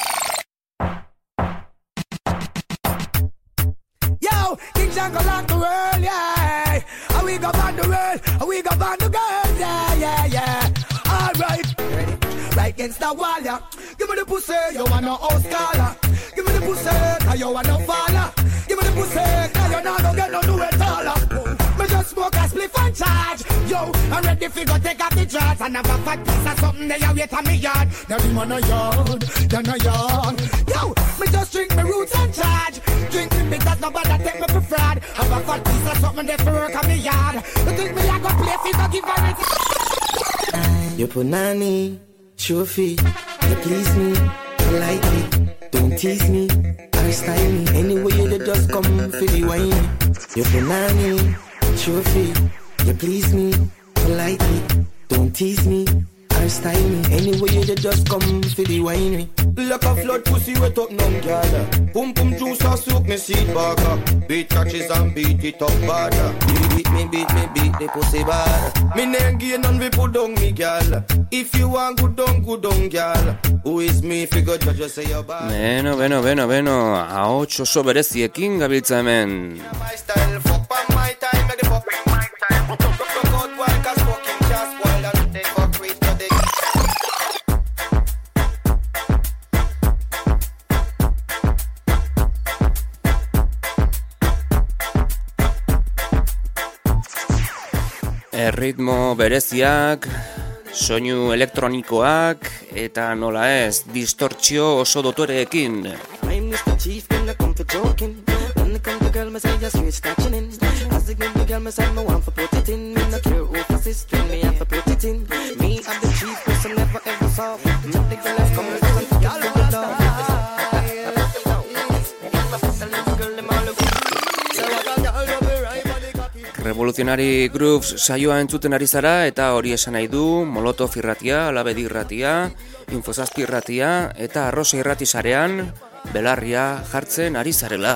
Yo, King Jungle lock the world, yeah. And we go on the world, and we go on the girls, yeah, yeah, yeah. Alright, ready? Right against the wall, yeah. Give me the pussy, you want no house caller. Give me the pussy, cause you want no faller. Give me the pussy, cause you not gonna get no new taller. Me just smoke a spliff and charge. Yo, I'm ready for go take off the charts. And have a fat piece of something there, you wait on me yard. Now you want no yard, you no yard. Yo, me just drink my roots and charge. Drink me because nobody take me for fraud. Have a fat piece of something there for work on me yard. You think me I go play figure give her. You put nanny, show feet. You please me, you like me. Don't tease me, or style me. Anyway you just come for the wine. You put nanny, show feet. You please me, you like me. Don't tease me, or style me. Anyway you just come for the wine. Like a flood pussy wet up none gather. Pum pum juice and soak me seat bagger. Beat catches and beat it up badder. Beat me, beat the pussy bad. Me name gain and we put down me gal. If you want good down gal. Who is me figure judge say you're bad. Beno, ahots oso bereziekin gabiltza hemen. My style, fuck on my time, make the fuck on my time. Fuck out one cause fucking just spoil and take for free to the. ritmo bereziak, soinu elektronikoak eta nola ez, distortzio oso dotoreekin. I'm Mr. Chief, when I come for joking. When I come to girl, me say just straight scratching in. As the good girl, me say me want for put it in. Me no care who persist when me have to put it in. Me I'm the chief, person never ever soft. Not the girl that's coming and fuck it up. Revolutionary Grooves saioa entzuten ari zara eta hori esan nahi du Molotov irratia, Alabedi irratia, Infozazpi irratia eta Arrosa irrati sarean belarria jartzen ari zarela.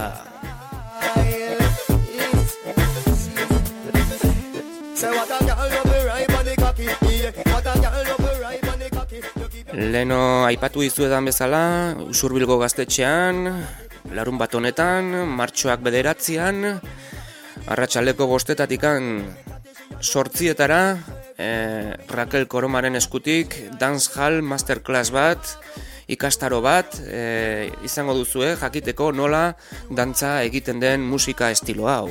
Leno aipatu dizuedan bezala, Usurbilgo gaztetxean, larun bat honetan, martxoak 9, arratsaldeko 5:00 8:00 Raquel Koromaren eskutik dancehall masterclass bat, ikastaro bat izango duzue jakiteko nola dantza egiten den musika estilo hau.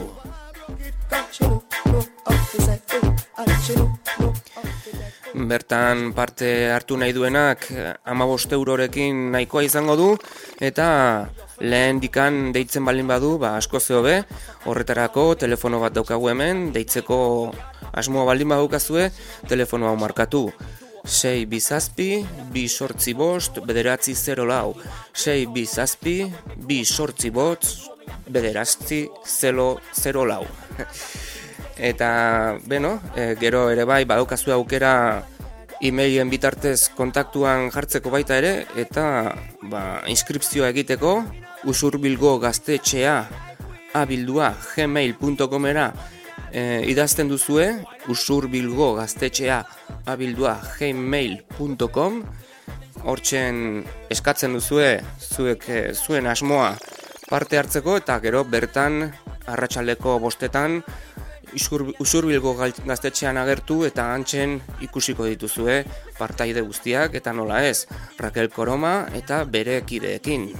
Bertan parte hartu nahi duenak 15 eurorekin nahikoa izango du eta lehen dikan deitzen balin badu, asko zehobe, horretarako telefono bat daukagu hemen, deitzeko asmoa baldin badukazue, telefono hau markatu. 627-285-904, 627-285-904. Eta, gero ere bai, badaukazu aukera e-mailen bitartez kontaktuan jartzeko baita ere, eta inskripzioa egiteko Usurbilgo gaztetxea @gmail.comera idazten duzue, Usurbilgo gaztetxea @gmail.com. Hortzen eskatzen duzue zuek zuen asmoa parte hartzeko eta gero bertan arratsaldeko 5:00 Usurbilgo gaztetxean agertu eta antzen ikusiko dituzue partaide guztiak eta nola ez, Raquel Koroma eta bere kideekin.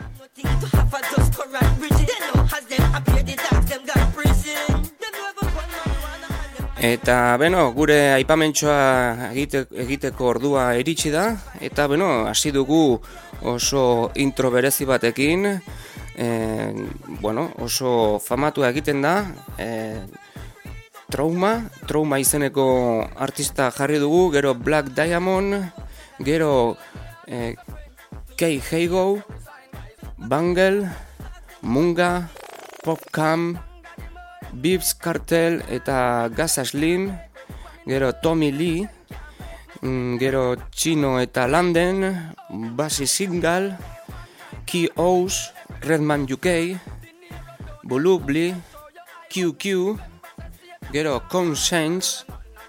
Eta, gure aipamentxoa egiteko ordua iritsi da, eta, hasi dugu oso intro berezi batekin, oso famatua egiten da, Trauma izeneko artista jarri dugu, gero Black Diamond, gero Kay Heigo, Bangle, Munga, Popcam, Vybz Kartel eta Gaza Slim, gero Tommy Lee, gero Chino eta Landen, Bassi Singal, Key O's, Redman UK, Bulubli, QQ, gero Conscience,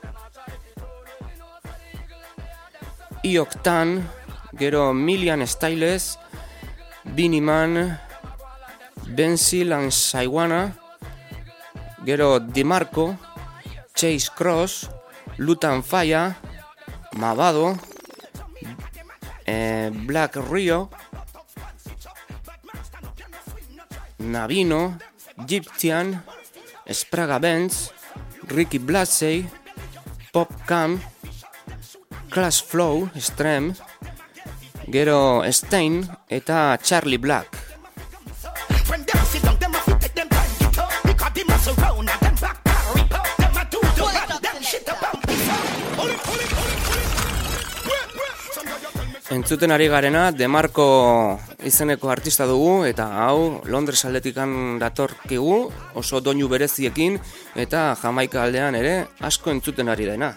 Ioktan, gero Millian Styles, Beenie Man, Benzil and Saiwana, gero DiMarco, Chase Cross, Lutan Faya, Mavado, Black Rio, Navino, Gyptian, Spraga Benz, Ricky Blasey, Popcam, Clash Flow, Extreme, gero Stein eta Charlie Black. Entzuten ari garena, DiMarco izeneko artista dugu, eta hau Londres aldetikan datorkigu, oso doinu bereziekin, eta Jamaika aldean ere asko entzuten ari dena.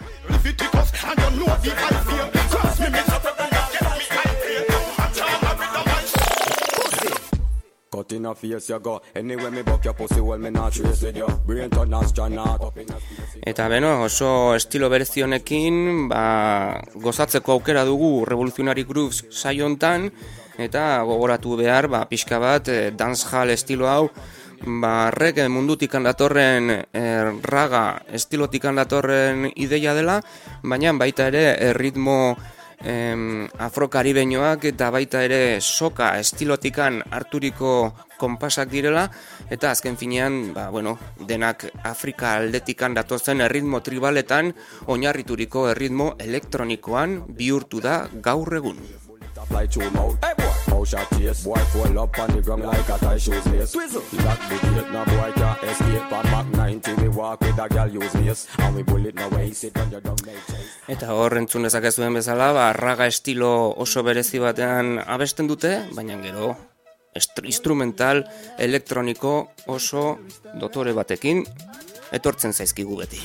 Cut in a face you go. Anyway me buck your pussy well me not trace with you. Brain turn astronaut up in a space. Eta oso estilo berezi honekin, gozatzeko aukera dugu Revolutionary Grooves saio hontan eta gogoratu behar, pixka bat dancehall estilo hau, reggae mundutikan datorren raga estilotikan datorren ideia dela, baina baita ere ritmo afrokaribeñoak eta baita ere soka estilotikan harturiko konpasak direla, eta azken finean, denak Afrika aldetikan datozen erritmo tribaletan oinarrituriko erritmo elektronikoan bihurtu da gaur egun. Fly through mouth, hey boy, mouth shot taste. Boy fall up on the ground like a tie shoes lace. Twizzle, lock the gate, no boy can't escape. On Mach 90 we walk with a girl use lace. And we bullet no way, sit on your dumb leg. Eta hor entzun dezakezuen bezala, raga estilo oso berezi batean abesten dute, baina gero instrumental elektroniko oso dotore batekin etortzen zaizkigu beti.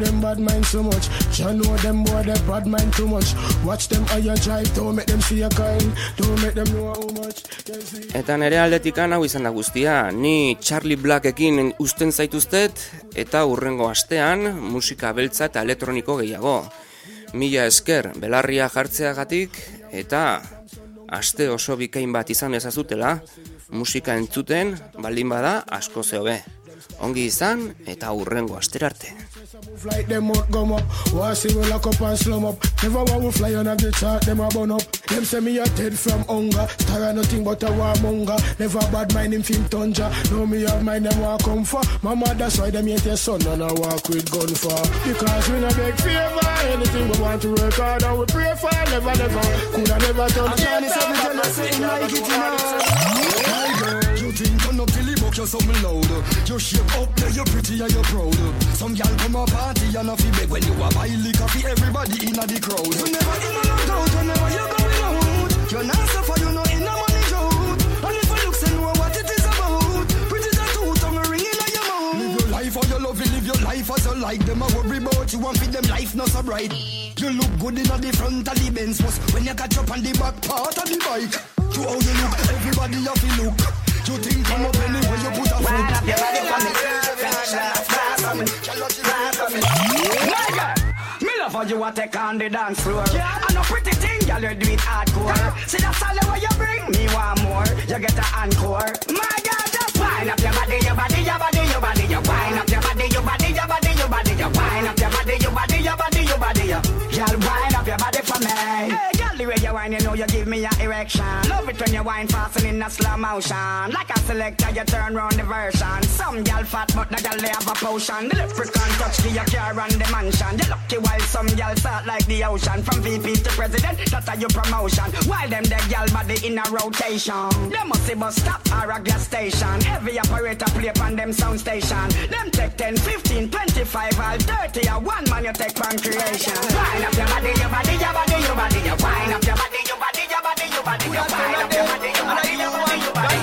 Eta nere aldetikan hau izan da guztia, ni Charlie Blackekin uzten zaituztet, eta hurrengo astean musika beltza eta elektroniko gehiago. Mila esker belarria jartzeagatik, eta aste oso bikain bat izan ezazutela, musika entzuten baldin bada asko zehobe. Ongi izan eta hurrengo asterarte. Like them out gum up, was see we lock up and slum up. Never want we fly on the chart, them a burn up. Them say me a dead from hunger, star nothing but a warmonger. Never bad mind him film tundra. Know me have mind them walk come for. Mama that's why them hate their son and I walk with gun for. Because we no beg favor, anything we want to work hard and we pray for. Never, coulda never done. Johnny said we tell us something like it now. You think turn up till you buck you something loud. You shape up there, you pretty and you proud. Some gal come up party and a fi beg when you a buy liquor for everybody inna the crowd. You never in and out, whenever you going out. You not suffer, you know in a money drought. And if I look, say know what it is about. Pretty the tooth and me ring inna your mouth. Live your life how you love it, live your life as you like. Them a worry about you and feed them life not so bright. You look good inna the front of the Benz bus when you catch up on the back part of the bike. To how you look, everybody have to look. You think I'm up anywhere you put a foot. Wind up your body for me, my girl, me love how you a take on the dance floor. I know pretty thing, girl, you do it hardcore. See that's all the way you bring me one more. You get an encore. My girl, just wind up your body, your body, your body, your body. You wind up your body, your body, your body, your body. You wind up your body, your body, your body, your body. Girl, wind up your body for me. Hey, girl, the way you whine, you know you give me an erection. Love it when you whine fast and in a slow motion. Like a selector, you turn round the version. Some girl fat, but the girl they have a potion. The leprechaun touch the your car and the mansion. You lucky while some girl start like the ocean. From VP to president, that's your promotion. While them the girl body in a rotation. Them must see bus stop or a gas station. Every operator play on them sound station. Them take 10, 15, 25, all 30. Or one man you take from creation. Wind up your body, your body, your body, your body. You wind up your body, your body, your body, your body. You wind up your body, your body, your body, your body.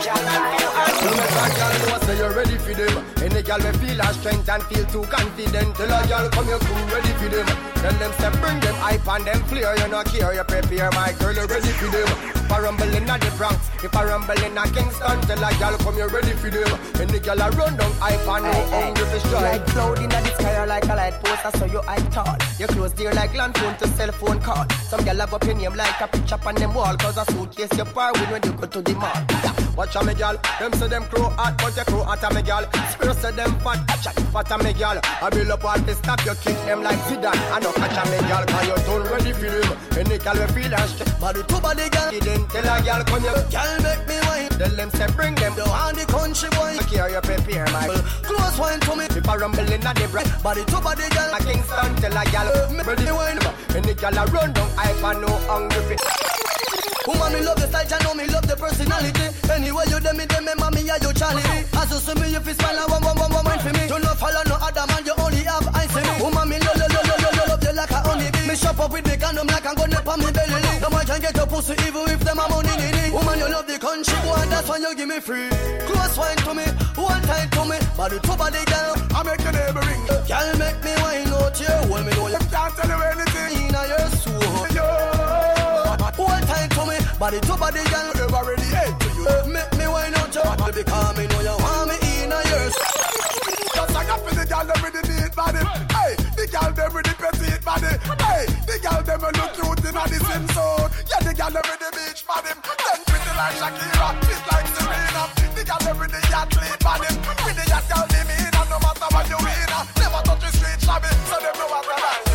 Say you're ready for them. Any girl may feel her strength and feel too confident. Tell a girl come your crew ready for them. Tell them step bring them hype and them flare. You not care, you prepare my girl, you ready for them. If I rumble in the Bronx, if I rumble in a Kingston, tell a girl come you ready for them. Any girl a run down hype and no hungry for sure. Like cloud in the sky like a light poster, so you eye tall. Your clothes dear like land phone to cell phone call. Some girl have up your name like a picture on them wall. Cause a suitcase you par with when you go to the mall. Watch a me girl, them say them crow hot, but you crow hot a me girl. Spirit say them fat, fat a me girl. I build up all this stop, you kick them like Zidane. I know catch a me girl, cause you don't ready for them. Any girl we feel and straight, body to body girl. He didn't tell a girl come here, girl make me wine. Tell them say bring them down on the country boy. I care you prepare my close wine to me. If I rumble in a the breath, body to body girl. A Kingston tell a girl, ready me wine. Any girl a run down, I find no hungry fit. Woman, me love the style, you know me love the personality. Anyway, you dem me, mommy, are you Charlie? As you see me, you feel smile and one mind for me. You no follow no other man, you only have eyes for me. Woman, me love you like a honey bee. Me shop up with the condom like I'm gonna put me belly. No man can get your pussy even if them are money. Woman, you love the country, boy, that's why you give me free. Close wine to me, one time to me. Body to body, girl, I make the neighbor ring. Girl, make me wine out here, hold me know you can't tell you anything in your soul. One time to me, body to body, girl, ever ready to you. Make me wine out your body, because me know you want me in a years. Just like I feel the girl, them with the neat body. Hey, the girl, them with the petite body. Hey, the girl, them look cute in the same zone. Yeah, the girl, them with the beach body. Then pretty like Shakira, fit like Serena. The girl, them with the athlete body. With the yacht girl, they mean, and no matter what you win, never touch the street shabby, so them know what I like.